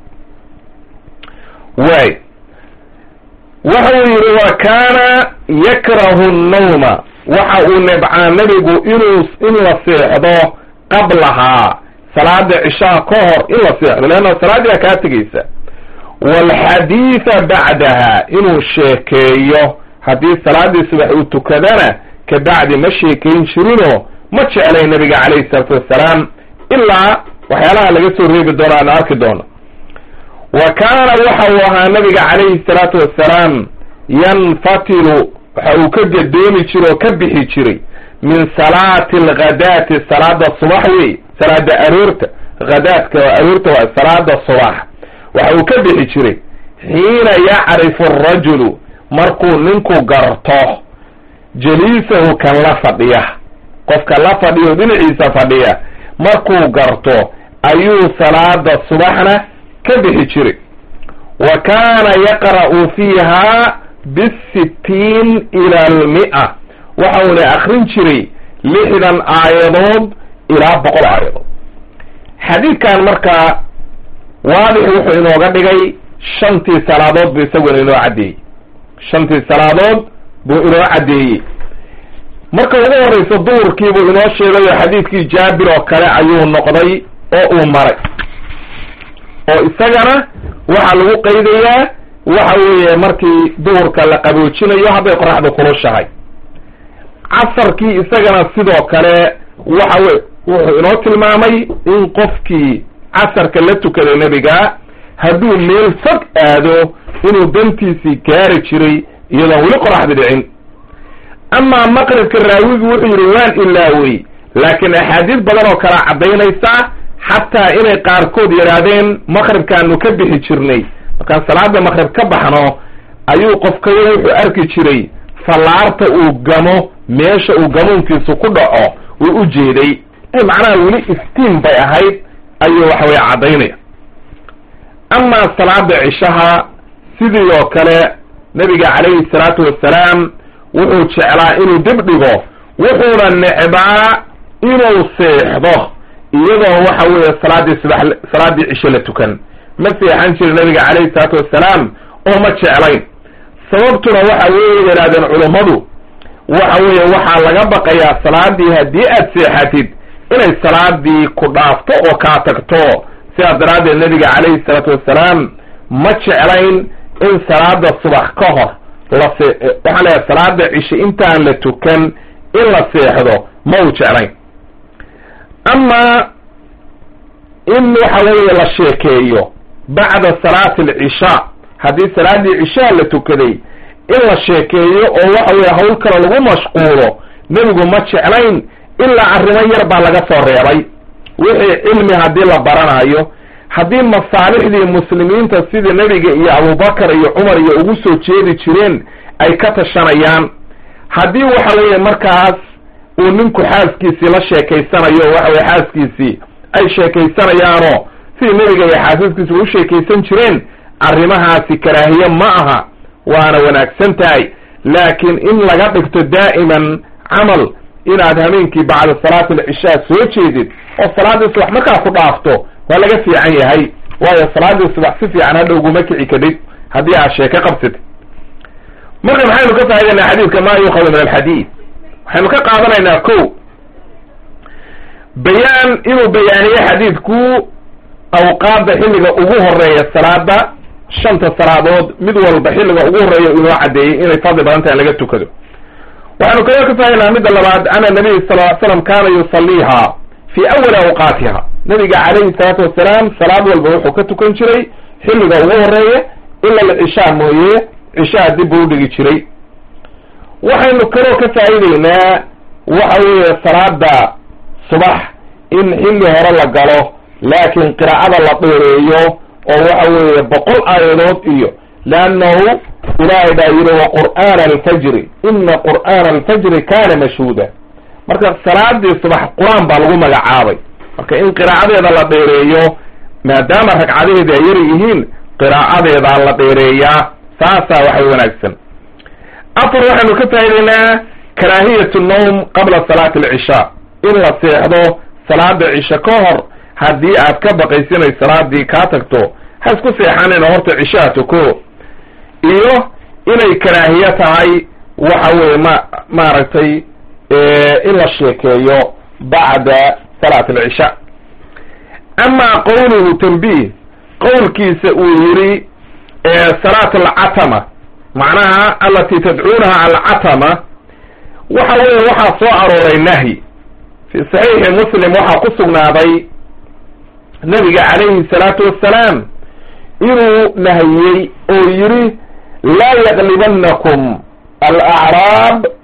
waay. waxa uu yidhi wa kaana yakrahu nnawma waxa uu nebcaa nebigu inuu in la seexdo qablahaa salaada cishaa ka hor in la seexdo leanna salaadiyaa kaa tegaysa waalxadiida bacdaha inuu sheekeeyo haddii salaadii subax uu tukadana kabacdi ma sheekayn jirinoo ma jeclay nabiga calayhi salaatu wassalaam ilaa waxyaalaha laga soo reebi doono aan arki doono. wa kaana waxa uu ahaa nabiga calayhi salaatu wassalaam yanfatilu waxa uu ka gadoomi jiro oo ka bixi jiray min salaati alghadaati salaada subax wey salaada aroorta hadaadka aroorta waa salaada subax waxa uu ka bixi jiray xiina yacrifu arajulu markuu ninku garto jaliisahu kan la fadhiya qofka la fadhiyo dhinaciisa fadhiya markuu garto ayuu salaada subaxna ka bixi jiray wa kaana yaqra'u fiiha bisittiin ila almi'a waxauna akrin jiray lixdan aayadood ilaa boqol aayadood xadiidkan markaa waadix wuxuu inooga dhigay shantii salaadood buu isaguna inoo caddeeyey shantii salaadood buu inoo caddeeyey marka ugu horreysa duhurkii buu inoo sheegay oo xadiidkii jaabir oo kale ayuu noqday oo uu maray oo isagana waxaa lagu qaydayaa waxa weeye markii duhurka la qaboojinayo hadday qoraxda kulushahay casarkii isagana sidoo kale waxa wey wuxuu inoo tilmaamay in qofkii casarka la tukaday nebiga hadduu meel fog aado inuu dantiisii gaari jiray iyadoon weli qoraxda dhicin amaa maqribka raawigu wuxuu yidhi waan ilaawey laakiin axaadiis badan oo kala caddaynaysa xataa inay qaarkood yidhaahdeen maqribkaanu ka bixi jirnay markaan salaada maqrib ka baxno ayuu qofkayo wuxuu arki jiray fallaarta uu gamo meesha uu gamuunkiisu ku dhaco uu u jeeday macnaha weli iftiin bay ahayd ayuu waxa weye caddaynaya amaa salaada cishaha sidii oo kale nabiga calayhi salaatu wassalaam wuxuu jeclaa inuu dib dhigo wuxuuna necbaa inuu seexdo iyadoo waxa weeye salaadii subax salaadii cisho la tukan ma seexan jiri nabiga calayhi salaatu wassalaam oo ma jeclayn sababtuna waxa weeye yidhahdeen culummadu waxa weeye waxaa laga baqayaa salaadii haddii aad seexatid inay salaadii ku dhaafto oo kaa tagto sidaas daraaddeed nabiga calayhi salaatu wassalaam ma jeclayn in salaada subax ka hor lase waxaan leeyahay salaada cishe intaan la tukan in la seexdo ma uu jeclayn amaa in waxa weeye la sheekeeyo bacda salaati alcishaa haddii salaadii cishaa la tukaday in la sheekeeyo oo waxa weeye hawl kale lagu mashquulo nebigu ma jeclayn ilaa arrimo yar baa laga soo reebay wixii cilmi haddii la baranayo haddii masaalixdii muslimiinta sida nebiga iyo abubakar iyo cumar iyo ugu soo jeedi jireen ay ka tashanayaan haddii waxa weeye markaas uu ninku xaaskiisii la sheekaysanayo waxa weye xaaskiisii ay sheekaysanayaanoo sidii nebiga iyo xaasaskiisa u sheekaysan jireen arrimahaasi karaahiye ma aha waana wanaagsan tahay laakiin in laga dhigto daa'iman camal inaad hameenkii bacda salaati alcishaa soo jeedid oo salaadii subax markaa ku dhaafto waa laga fiican yahay waayo salaadii subax si fiican hadha uguma kici kadhig haddii aad sheeke qabsatid marka maxaynu ka faa'idaynaa xadiidka maa yuukhadu min alxadiid waxaynu ka qaadanaynaa ko bayaan inuu bayaaniye xadiidku awqaadda xilliga ugu horeeya salaada shanta salaadood mid walba xilliga ugu horeeya inoo caddeeyey inay fadli badan tahay in laga tukado waxaanu kaga ka faa'idaynaa midda labaad ana nabiy sal ly slam kaana yusalliiha fi awali awqaatiha nabiga calayhi salaatu wassalaam salaad walba wuxuu ka tukan jiray xilliga ugu horeeya ila alcishaa mooye cishaa dib buu udhigi jiray waxaynu kaloo ka faa'idaynaa waxa weeye salaada subax in xilli hore la galo laakiin qiraa'ada la dheereeyo oo waxa weeye boqol aayadood iyo leannahu ilaahay baa yidhi wa qur'aana alfajri ina qur'aana alfajri kaana mashhuuda marka salaadii subax qur-aan baa lagu magacaabay marka in qiraa'adeeda la dheereeyo maadaama ragcadaheeda ay yar yihiin qiraa'adeedaa la dheereeyaa saasaa waxay wanaagsan afar waxaynu ka faa'idaynaa karaahiyatu nawm qabla salaati alcishaa in la seexdo salaada cisho ka hor haddii aad ka baqayso inay salaadii kaa tagto ha isku seexanina horta cishaa tuko iyo inay karaahiye tahay waxa weeye ma maaragtay in la sheekeeyo bacda salaat alcishaa amaa qowluhu tanbiih qowlkiisa uu yidhi salaat alcatama macnaha alati tadcuunaha alcatama waxa weeye waxaa soo arooray nahyi fi saxiixi muslim waxaa ku sugnaaday nabiga calayhi salaatu wassalaam inuu nahiyey oo yidhi laa yaqlibanakum alacraab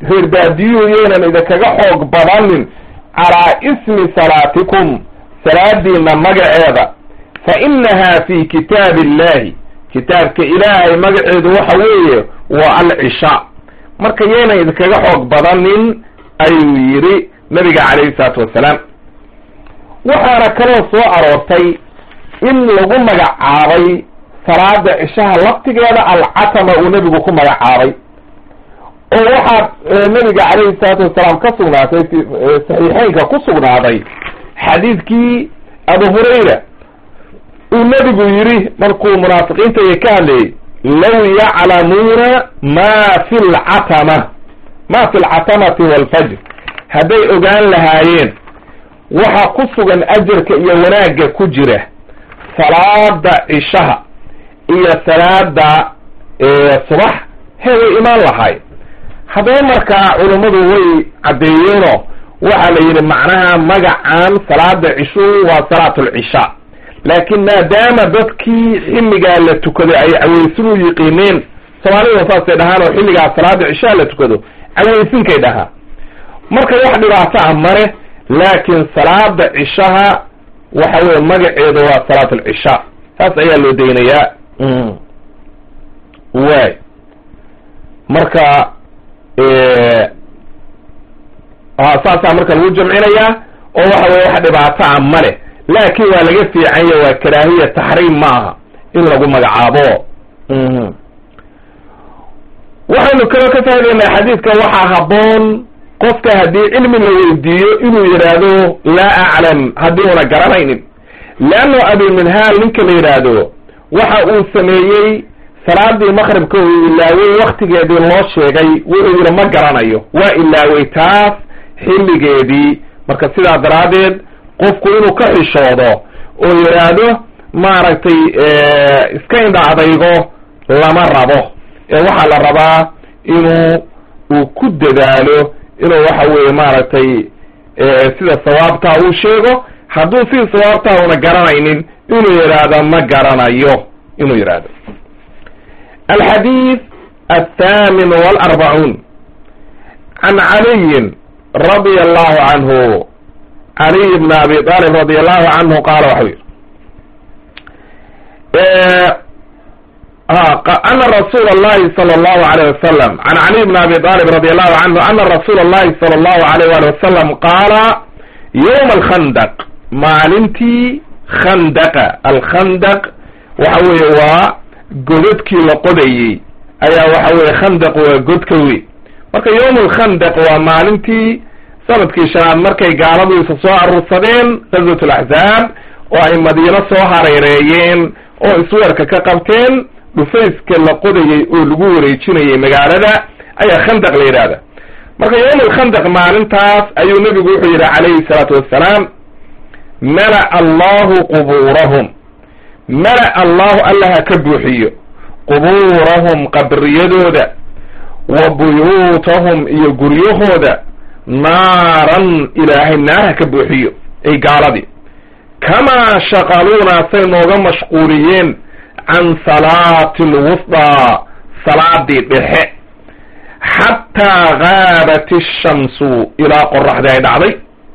reer baadiyuhu yaynan idinkaga xoog badanin calaa ismi salaatikum salaadiina magaceeda fa inahaa fi kitaabi illahi kitaabka ilaahay magaceedu waxa weeye waa alcishaa marka yaynan idinkaga xoog badanin ayuu yidhi nabiga calayhi salaatu wassalaam. waxaana kaloo soo aroortay in lagu magacaabay salaada cishaha laftigeeda alcatama uu nebigu ku magacaabay oo waxaa nabiga calayhi salaatu wasalaam ka sugnaatay saxiixeynka ku sugnaaday xadiidkii abu hurayra uu nebigu yidhi markuu munaafiqiinta iyo ka hadlayay law yaclamuuna ma fi lcatama ma fi lcatamati walfajr hadday ogaan lahaayeen waxa ku sugan ajarka iyo wanaagga ku jira salaada cishaha iyo salaada subax he way imaan lahay. haddaba markaa culummadu way caddeeyeenoo waxaa la yidhi macnaha magacan salaada cishuhu waa salaatulcishaa laakiin maadaama dadkii xilligaa la tukado ay caweysin u yiqiineen soomaalida saasay dhahaan oo xilligaa salaada cishaha la tukado caweysinkay dhahaa marka wax dhibaato ah mare laakiin salaada cishaha waxa weye magaceedu waa salaatulcishaa saas ayaa loo daynayaa. waay marka saasaa marka lagu jamcinayaa oo waxa weye wax dhibaato ah male laakiin waa laga fiicanya waa karaahiya taxriim ma aha in lagu magacaabo. waxaynu kaloo ka fahmaynaa xadiidka waxaa habboon qofka haddii cilmi la weydiiyo inuu yidhaahdo laa aclam haddii una garanaynin leanno abiminhaal ninka la yidhaahdo waxa uu sameeyey salaadii maqribka uu ilaawey waktigeedii loo sheegay wuxuu yidhi ma garanayo waa ilaawey taas xilligeedii marka sidaa daraaddeed qofku inuu ka xishoodo oo yidhaahdo maaragtay iska indha adaygo lama rabo ee waxaa la rabaa inuu uu ku dadaalo inuu waxa weeye maaragtay sida sawaabtaa uu sheego hadduu sida sawaabtaa una garanaynin inuu yidhaahdo ma garanayo inuu yidhaahdo. alxadiid الثامن والأربعون عن علي رضي الله عنه علي بن أبي طالب رضي الله عنه قال وحوير أن رسول الله صلى الله عليه وسلم عن علي بن أبي طالب رضي الله عنه أن رسول الله صلى الله عليه وسلم قال يوم الخندق maalintii khandaqa alkhandaq waxa weeye waa godadkii la qodayey ayaa waxa weye khandaq waa godka wey marka yawm alkhandaq waa maalintii sanadkii shanaad markay gaaladu isa soo aruursadeen ghazwat alaxzaab oo ay madiino soo hareereeyeen oo isweerka ka qabteen dhufayska la qodayey oo lagu wareejinayay magaalada ayaa khandaq la yidhahda marka yawm alkhandaq maalintaas ayuu nebigu wuxuu yidhi calayhi salaatu wassalaam mala allahu qubuurahum mala allahu allaha ka buuxiyo qubuurahum qabriyadooda wa buyuutahum iyo guryahooda naaran ilaahay naarha ka buuxiyo ay gaaladii kamaa shaqaluuna say nooga mashquuliyeen can salaati alwusdaa salaadii dhexe xataa gaabat ishamsu ilaa qoraxdii ay dhacday.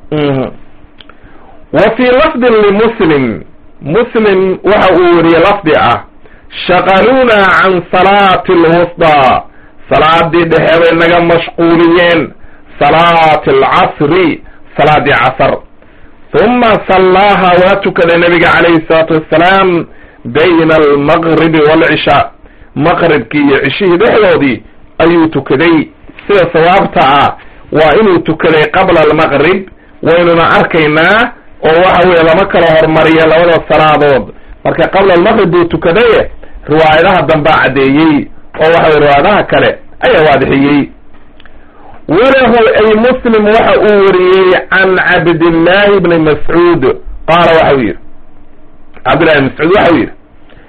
wa fii lafdin limuslim muslim waxa uu weriye lafdi ah shaqaluuna can salaati alwusdaa salaadii dhexe bay naga mashquuliyeen salaati alcasri salaadii casar uma sallaaha waa tukaday nabiga calayhi salaatu wassalaam bayna almaqribi waalcishaa maqribkii iyo cishihii dhexdoodii ayuu tukaday sida sawaabta ah waa inuu tukaday qabla almaqrib waynuna arkaynaa oo waxa weeye lama kala hormariya labada salaadood marka qabla almaqrib buu tukadaye riwaayadaha dambaa caddeeyey oo waxa weye riwaayadaha kale ayaa waadixiyey. walahu ay muslim waxa uu wariyey can cabdillahi bni mascuud qaala waxau yidhi cabdillahi bn mascuud waxau yidhi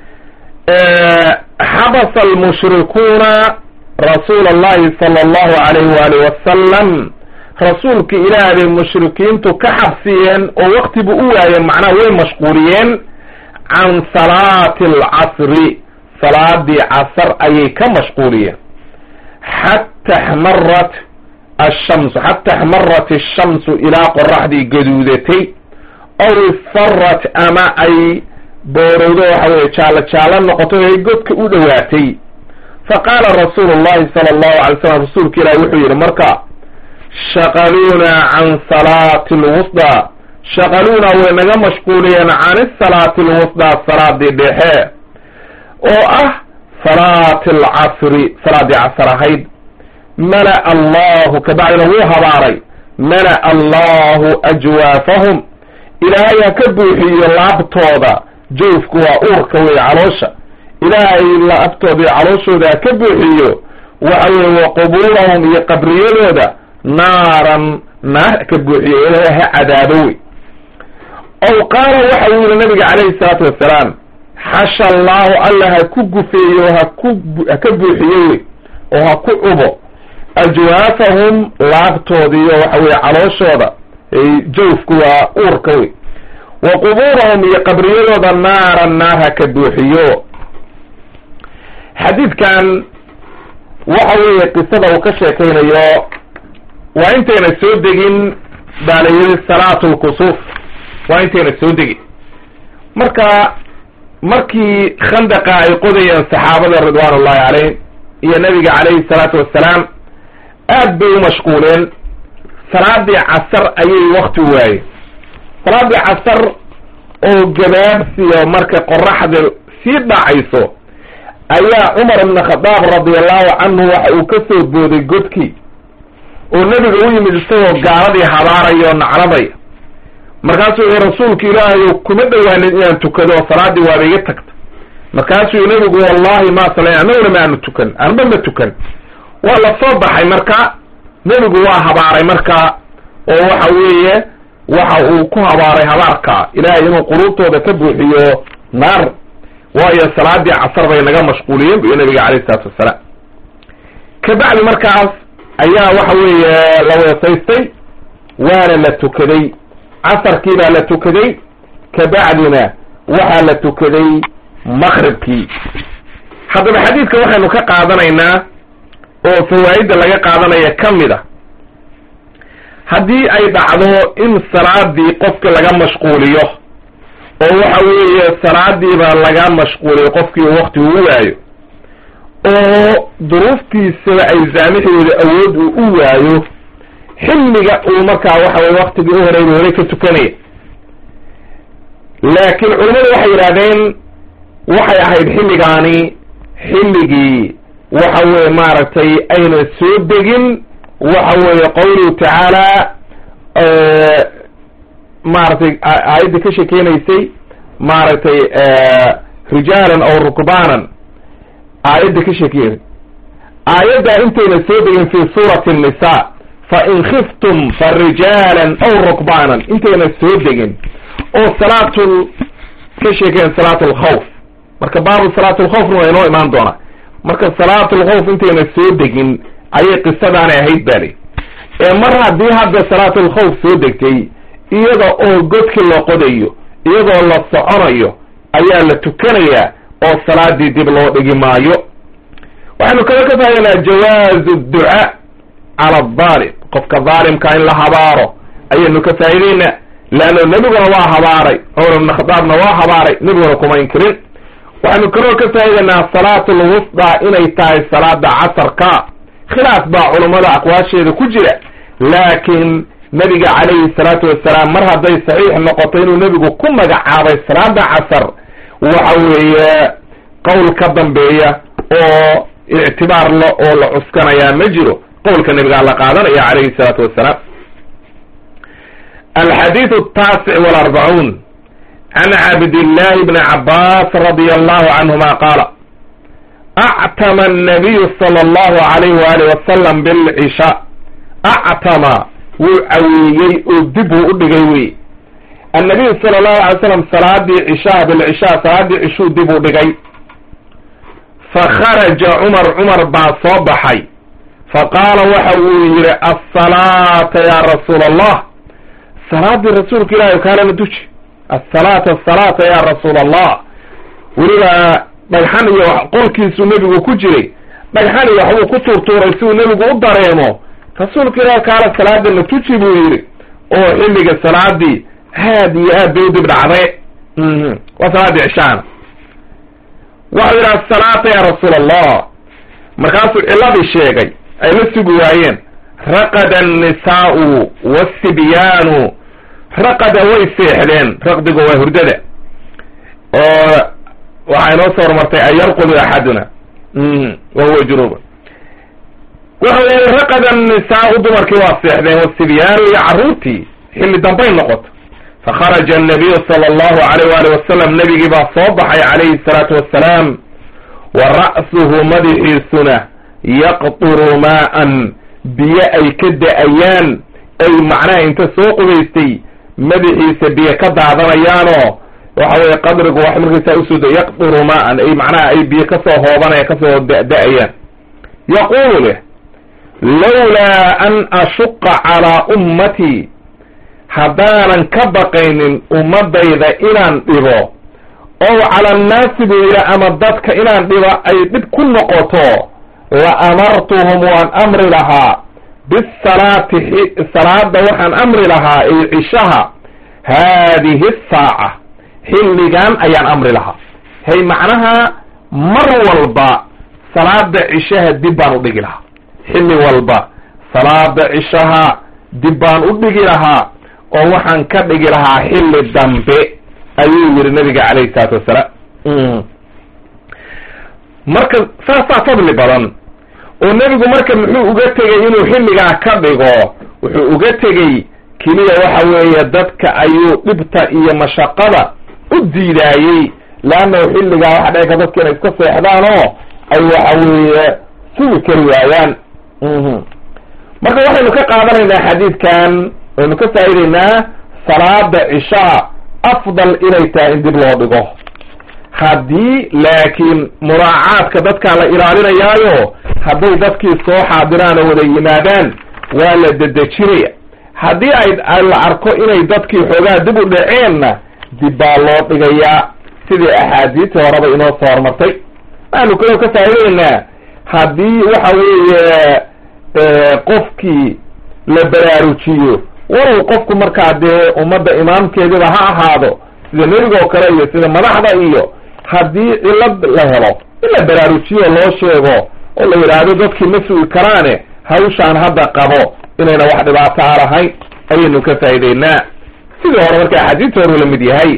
xabasa almushrikuuna rasuula allahi sala allahu alayhi waalihi wasalam rasuulka ilaah bay mushrikiintu ka xabsiyeen oo wakti buu u waayeen macnaha way mashquuliyeen can salaati alcasri salaadii casar ayay ka mashquuliyeen xata xmarat ashamsu xata axmarat ashamsu ilaa qoraxdii gaduudatay aw isfarat ama ay boorowdo waxa weye jaalo jaalo noqoto ay godka u dhowaatay faqaala rasuulu llahi sala allahu alay slam rasuulka ilaahi wuxuu yidhi marka shaqaluuna can salaati lwusdaa shaqaluuna way naga mashquuliyeen can isalaati alwusdaa salaadii dhexe oo ah salaati alcasri salaadii casr ahayd mala allahu kabacdina wuu habaaray mala allahu ajwaafahum ilaahay ha ka buuxiyo laabtooda jawfku waa uurka wey caloosha ilaahay laabtooda iyo calooshooda ha ka buuxiyo waxa weye wa qubuurahum iyo qabriyadooda naaran naar ka buuxiyo ilaahay ha cadaabo wey ow qaala waxa uu yihi nabiga calayhi salaatu wassalaam xasha allahu alla ha ku gufeeyo haku ha ka buuxiyo wey oo ha ku cubo ajwaafahum laabtooda iyo waxa weye calooshooda jawfku waa uurka wey wa qubuurahum iyo qabriyadooda naaran naar ha ka buuxiyo xadiidkan waxa weeye qisada uu ka sheekaynayo waa intayna soo degin baa la yidhi salaatu lkusuuf waa intayna soo degin marka markii khandaqa ay qodayeen saxaabada ridwaan ullahi caleyhim iyo nabiga calayhi salaatu wassalaam aad bay u mashquuleen salaadii casar ayay wakti waayeen salaadii casar oo gabaabsiyo marka qoraxda sii dhacayso ayaa cumar ibn khadaab radiallahu canhu waxa uu ka soo booday godkii oo nebiga u yimid isagoo gaaladii habaaraya oo nacladaya markaasuu yihi rasuulka ilaahay kuma dhowaanin inaan tukado salaadii waaba iga tagta markaasuu yihi nebigu wallahi ma sala annaguna ma aanu tukan anba ma tukan waa la soo baxay marka nebigu waa habaaray marka oo waxa weeye waxa uu ku habaaray habaarka ilaahay inuu quluubtooda ka buuxiyo naar waayo salaadii casar bay naga mashquuliyeen bu nabiga calayhi salaatu wassalaam kabacdi markaas ayaa waxa weeye la weesaystay waana la tukaday casarkii baa la tukaday kabacdina waxaa la tukaday maqribkii haddaba xadiidka waxaynu ka qaadanaynaa oo fawaa'idda laga qaadanaya ka mid a haddii ay dhacdo in salaadii qofka laga mashquuliyo oo waxa weeye salaadiiba laga mashquuliyo qofkii wakti uu waayo oo duruuftiisaba ay saamixdooda awood uu u waayo xilliga uu markaa waxa weye waktigii u horeyba hore ka tukanaya laakiin culimmadu waxay yidhahdeen waxay ahayd xilligaani xilligii waxa weye maaragtay ayna soo degin waxa weeye qawluhu tacaala maaragtay aayadda ka sheekeynaysay maaragtay rijaalan aw rukbaanan aayadda ka sheekeynay aayadda intayna soo degin fi suurati الnisa fain khiftum farijaalan aw rukbaanan intayna soo degin oo salaatul ka sheekeyn salaat lkhawf marka baabu salaat lkhawfna waa inoo imaan doonaa marka salaat lkhawf intayna soo degin ayay qisadaanay ahayd bali ee mar haddii hadda salaat lkhawf soo degtay iyada oo godki la qodayo iyadoo la soconayo ayaa la tukanayaa oo salaadii dib loo dhigi maayo waxaynu kala ka fahmaynaa jawaazu ducaa cala adaalim qofka daalimka in la habaaro ayaynu ka faa'idaynaa leanno nebiguna waa habaaray cumar ibn khadaabna waa habaaray nebiguna kuma inkirin waxaynu kaloo ka faa'idaynaa salaatu lwusdaa inay tahay salaada casarka khilaaf baa culummada aqwaasheeda ku jira laakiin nabiga calayhi salaatu wassalaam mar hadday saxiix noqoto inuu nebigu ku magacaabay salaada casar waxa weeye qowl ka dambeeya oo ictibaar la oo la cuskanayaa ma jiro qowlka nabigaa la qaadanaya calayhi salaatu wassalaam alxadiidu ataasic walarbacuun can cabdillahi bni cabbaas radia allahu canhuma qaala actama annabiyu sala allahu alayh waalihi wasalam bilcishaa actama wuu caweeyey oo dib uu u dhigay wey annabiyu sala allahu alay slam salaadii cishaa bilcishaa salaadii cishuu dib u dhigay fakharaja cumar cumar baa soo baxay faqaala waxa uu yihi asalaata ya rasuula allah salaadii rasuulka ilahi kaalana duji asalaata asalaata ya rasuula allah weliba dhagxan iyo qolkiisuu nebigu ku jiray dhagxan iyo waxbuu ku tuurtuuray si uu nebigu u dareemo rasuulka ilaah kaala salaada la tuji buu yidhi oo xilliga salaadii aad iyo aad bay u dib dhacday waa salaadii cishaana waxau yidhi asalaata ya rasuul allah markaasuu ciladii sheegay ay la sugi waayeen raqada annisaa'u waasibyaanu raqada way seexdeen raqdigu waa hurdada oo waxay noo soo hormartay an yarqudu axaduna wa huwa junuba waxa weeye raqada annisaa'u dumarkii waa seexdeen wasibyaanu iyo carruurtii xilli dambay noqoto fakharaja annabiyu sala allahu alayh waali wasalam nebigii baa soo baxay calayhi salaatu wassalaam wa ra'suhu madaxiisuna yaqturu maa'an biyo ay ka da-ayaan ay macnaha inta soo qubaystay madaxiisa biyo ka daadanayaanoo waxa weye qadrigu wax markaysaa usoo yaqturu maa'an ay macnaha ay biyo kasoo hoobanaya kasoo da-da-ayaan yaquulu leh lawlaa an ashuqa calaa ummatii haddaanan ka baqaynin ummadayda inaan dhibo oo cala annaasi buu yidhi ama dadka inaan dhibo ay dhib ku noqoto la amartuhum waan amri lahaa bisalaati salaada waxaan amri lahaa ay cishaha haadihi saaca xilligan ayaan amri lahaa hay macnaha mar walba salaada cishaha dib baan u dhigi lahaa xilli walba salaada cishaha dib baan u dhigi lahaa oo waxaan ka dhigi lahaa xilli dambe ayuu yidhi nabiga calayhi salaatu wassalaam marka saasaa fadli badan oo nebigu marka muxuu uga tegey inuu xilligaa ka dhigo wuxuu uga tegey keliya waxa weeye dadka ayuu dhibta iyo mashaqada u diidaayey leannahu xilligaa waxa dhici ka dadka inay iska seexdaan oo ay waxa weeye sugi kari waayaan marka waxaynu ka qaadanaynaa xadiidkan waynu ka faa'idaynaa salaada cishaa afdal inay tahay in dib loo dhigo haddii laakiin muraacaadka dadkaa la ilaalinayaayo hadday dadkii soo xaadiraan oo wada yimaadaan waa la dedejinaya haddii ay la arko inay dadkii xoogaa dib u dhaceenna dib baa loo dhigayaa sidii axaadiistii horeba inoo soo hormartay waxaanu kaloo ka faa'idaynaa haddii waxa weeye qofkii la baraarujiyo walow qofku markaa dee ummadda imaamkeediba ha ahaado sida nebiga oo kale iyo sida madaxda iyo haddii cilad la helo in la baraarujiyo loo sheego oo la yidhaahdo dadkii ma sugi karaane hawshaan hadda qabo inayna wax dhibaato a lahayn ayaynu ka faa'idaynaa sidii hore marka axaadiista hore la mid yahay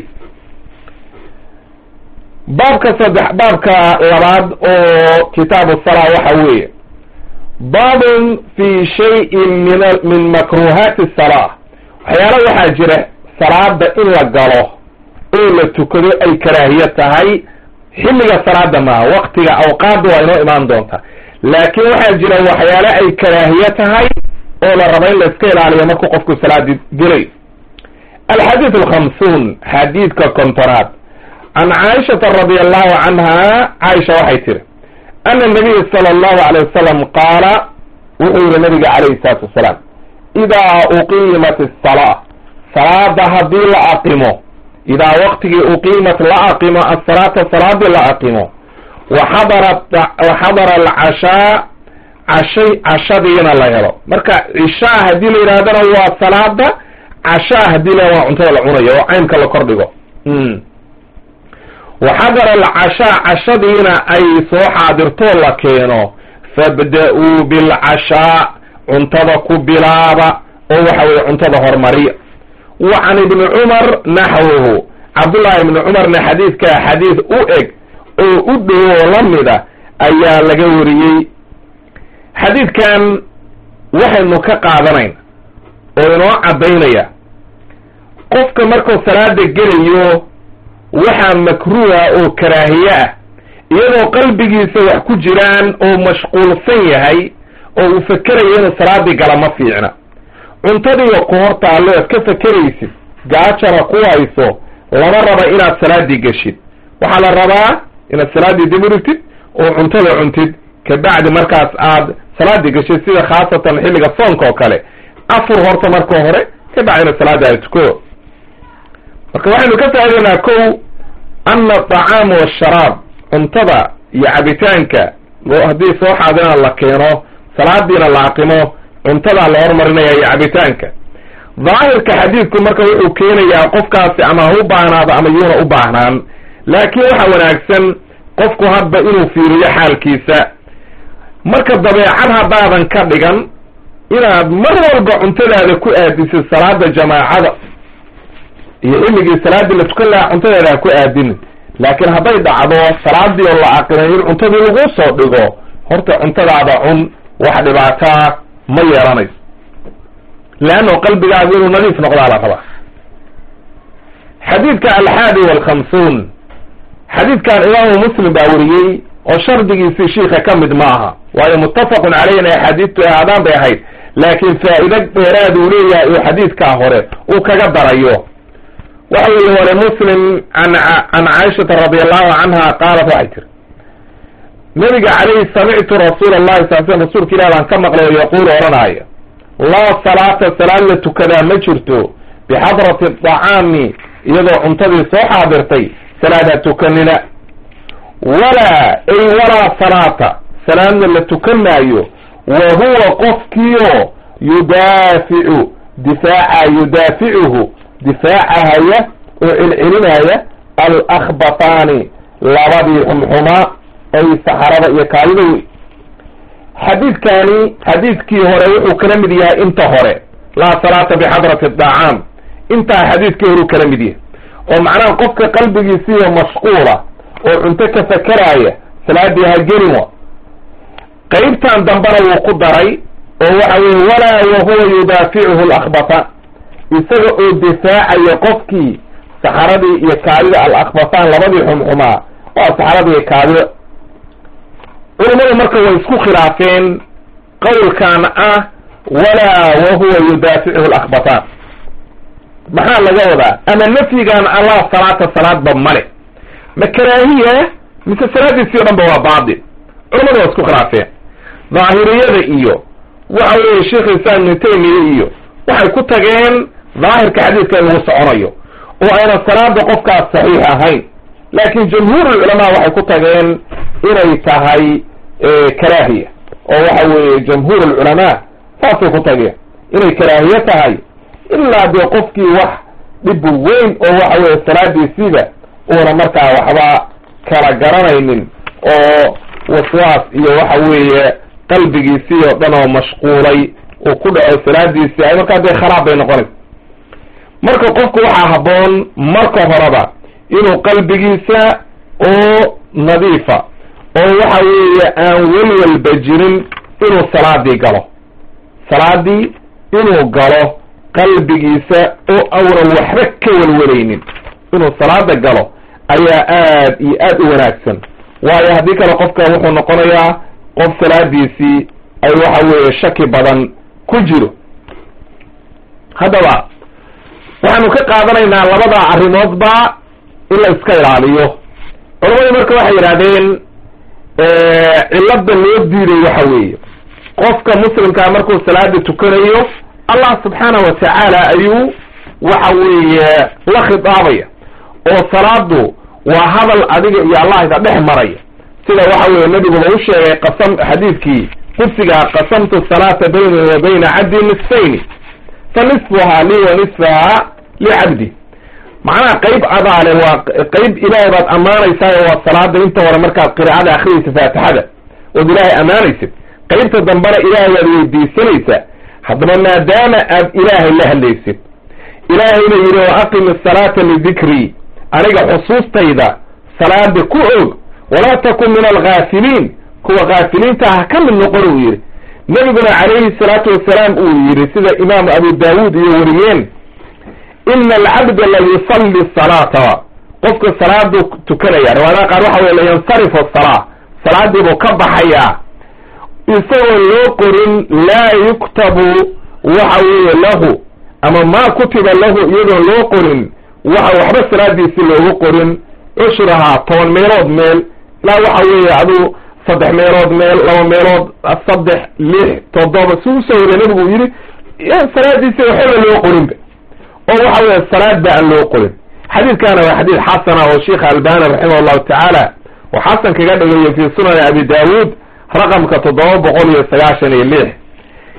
baabka saddex baabka labaad oo kitaabu salaa waxa weeye baabun fi shayin min min makruhaati salaa waxyaala waxaa jira salaada in la galo oo la tukado ay karaahiye tahay xilliga salaada maaha waqtiga awqaadda waa inoo imaan doonta laakiin waxaa jira waxyaale ay karaahiye tahay oo la raba in la iska ilaaliyo markuu qofku salaadi gelay alxadiid alkhamsuun xadiidka kontonaad can caaishata radia allahu canha caaisha waxay tiri ana nabiya sala allahu alayh wasalam qaala wuxuu yihi nabiga calayhi salaatu wasalaam idaa uqiimat asalaa salaada haddii la aqimo idaa waqtigii uqiimat la aqimo asalaata salaadii la aqimo waxadara waxadara alcashaa cashay cashadiina la helo marka cishaa haddii la yidhahdana waa salaada cashaa haddii la waa cuntada la cunayo oo caynka la kordhigo waxadara alcashaa cashadiina ay soo xaadirtoo la keeno fabda-uu bilcashaa cuntada ku bilaaba oo waxa weye cuntada hormariya wa can ibni cumar naxwuhu cabdullaahi ibni cumarna xadiidkaa xadiid u eg oo u dhow oo la mida ayaa laga wariyey xadiidkan waxaynu ka qaadanayna oo inoo caddaynaya qofka markuu salaada gelayo waxaa makruuha oo karaahiye ah iyadoo qalbigiisa wax ku jiraan oo mashquulsan yahay oo uu fakerayo inuu salaadii gala ma fiicna cuntadiiba ku hor taallo aad ka fakeraysid gaajana ku hayso lama raba inaad salaadii geshid waxaa la rabaa inaad salaaddii dib u dhigtid oo cuntada cuntid kabacdi markaas aad salaadii geshid sida khaasatan xilliga soonka oo kale afur horta marka hore kabacdina salaadii ay tuko marka waxaynu ka faa'idaynaa kow ana aطacaam waasharaab cuntada iyo cabitaanka haddii soo xaadiraan la keeno salaadiina la aqimo cuntadaa la hormarinaya iyo cabitaanka. daahirka xadiidku marka wuxuu keenayaa qofkaasi ama ha u baahnaado ama yuuna u baahnaan, laakiin waxa wanaagsan qofku hadba inuu fiiriyo xaalkiisa. marka dabeecad haddaadan ka dhigan inaad mar walba cuntadaada ku aadisid salaada jamaacada iyo xilligii salaadii la tukan lahaa cuntadaada ha ku aadinin, laakiin hadday dhacdo salaadii oo la aqrinay in cuntadii lagu soo dhigo, horta cuntadaada cun, wax dhibaataa ma yeelanayso, leanno qalbigaagu inuu nadiif noqdaa la rabaa. xadiidka alxaadi walkhamsuun, xadiidkan imaamu muslim baa wariyey oo shardigiisii shiika ka mid ma aha, waayo muttafaqun caleyh inay axaadiistu ahaadaan bay ahayd, laakiin faa'ido dheeraad uu leeyahay uu xadiidkaa hore uu kaga darayo. waxa uu hore muslim an can caaishata radi allahu canha qaalat waxay tiri, nabiga calayhi samictu rasuula allahi sal slam rasuulka ilah baan ka maqlay oo yaquulu odhanaayo, laa salaata salaad la tukadaa ma jirto bixadrati dacaami iyadoo cuntadii soo xaadirtay salaad ha tukanina, walaa ay walaa salaata salaadna la tukanaayo wa huwa qofkiio yudaaficu difaaca yudaaficuhu difaacahaya oo celcelinaya alakbataani labadii xumxumaa ay saxarada iyo kaadida wey. xadiidkani xadiidkii hore wuxuu kala mid yahay inta hore, laa salaata bixadrati dacaam, intaa xadiidkii hore u kala mid yahay, oo macnaha qofka qalbigiisiiyo mashquula oo cunto ka fakaraaya salaadii ha gelin wa. qaybtan dambana wuu ku daray oo waxa weye walaa wahuwa yudaaficuhu alakbataan, isaga oo difaacayo qofkii saxaradii iyo kaadida alakbataan labadii xumxumaa waa saxarada iyo kaadida. culimadu marka way isku khilaafeen qowlkan ah walaa wahuwa yudaaficuhu alakbataan maxaa laga wadaa, ama nafyigan allah salaata salaadba male ma karaahiya mise salaadiisii o dhan ba waa baatil. culimadu waa isku khilaafeen, daahiriyada iyo waxa weye sheikh islam ibnu taymiya iyo waxay ku tageen daahirka xadiidka in lagu soconayo oo ayna salaada qofkaas saxiix ahayn, laakin jumhuurulculamaa waxay ku tageen inay tahay karaahiya, oo waxa weeye jumhuur ulculamaa saasay ku tageen inay karaahiye tahay, ilaa dee qofkii wax dhib weyn oo waxa weye salaadiisiiba uuna markaa waxba kala garanaynin oo waswaas iyo waxa weeye qalbigiisii oo dhan oo mashquulay uu ku dhaco salaadiisii ay markaa dee kharaab bay noqonaysa. marka qofku waxaa habboon marka horeba inuu qalbigiisa oo nadiifa oo waxa weeye aan welwalba jirin inuu salaadii galo, salaadii inuu galo qalbigiisa oo awnan waxba ka welwalaynin inuu salaada galo ayaa aad iyo aad u wanaagsan, waayo haddii kale qofka wuxuu noqonayaa qof salaadiisii ay waxa weeye shaki badan ku jiro. haddaba waxaanu ka qaadanaynaa labada arrimoodba in la iska ilaaliyo. culamadu marka waxay yidhahdeen cilada loo diiday waxa weeye qofka muslimkaa markuu salaada tukanayo allah subxaanahu watacaala ayuu waxa weeye la khitaabaya, oo salaadu waa hadal adiga iyo allah ida dhex maraya, sida waxa weeye nabiguba u sheegay qasam xadiidkii qudsigaa qasamtu salaata bayni wa bayna cabdi nisfayni fa nisfuhaa lii wa nisfaha licabdi. macnaha qayb adaale waa qayb ilaahay baad ammaanaysaayo waa salaada inta hore markaad qiraacada akhriyaysa faatixada ood ilaahay ammaanaysid, qaybta dambena ilaahay waad weydiisanaysaa. haddaba maadaama aad ilaahay la hadlaysid, ilaahayna yidhi wa aqimi asalaata lidikrii, aniga xusuustayda salaada ku og, walaa takun min alghaafiliin, kuwa ghaafiliinta ha ka mid noqon uu yidhi. nabiguna calayhi salaatu wasalaam uu yidhi sida imaamu abu daawuud iyo wariyeen, ina alcabda la yusalli salaata, qofka salaadu tukanaya, riwaayadaha qaar waxa weye layansarifu asalaa, salaadiibuu ka baxayaa isagoo loo qorin laa yuktabu waxa weeye lahu, ama maa kutiba lahu iyadoo loo qorin waxa waxba salaadiisi loogu qorin cushrahaa toban meelood meel, ilaa waxa weeye aduu saddex meelood meel, laba meelood, saddex, lix, toddoba si usoo wariya nabigu uu yidhi salaadiisi waxba loo qorinba, oo waxa weeye salaad ba aan loo qorin. xadiidkana waa xadiid xasana oo sheikh albani raximah llahu tacaala oo xasan kaga dhigayo fi sunani abi daawuud raqamka toddoba boqol iyo sagaashan iyo lix.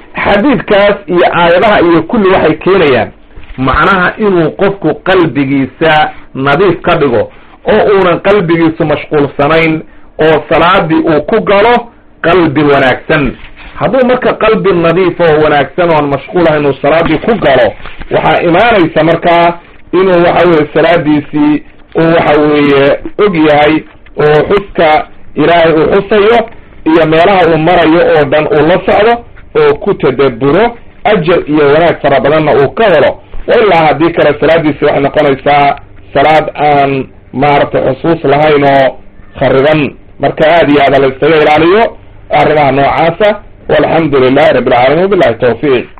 xadiidkaas iyo aayadaha iyo kulli waxay keenayaan macnaha inuu qofku qalbigiisa nadiif ka dhigo oo uunan qalbigiisu mashquulsanayn oo salaadii uu ku galo qalbi wanaagsan. hadduu marka qalbi nadiif oo wanaagsan oon mashquulahayn uu salaadii ku galo waxaa imaanaysa markaa inuu waxa weye salaadiisii uu waxa weeye og yahay oo xuska ilaahay uu xusayo iyo meelaha uu marayo oo dhan uu la socdo oo ku tadabburo ajar iyo wanaag fara badanna uu ka helo. ilaa haddii kale salaadiisi waxay noqonaysaa salaad aan maaragtay xusuus lahayn oo khariban. marka aad iyo aada la iskaga ilaaliyo arrimaha noocaasa. walxamdu lilahi rabbi alcaalamiin wabillahi tawfiiq.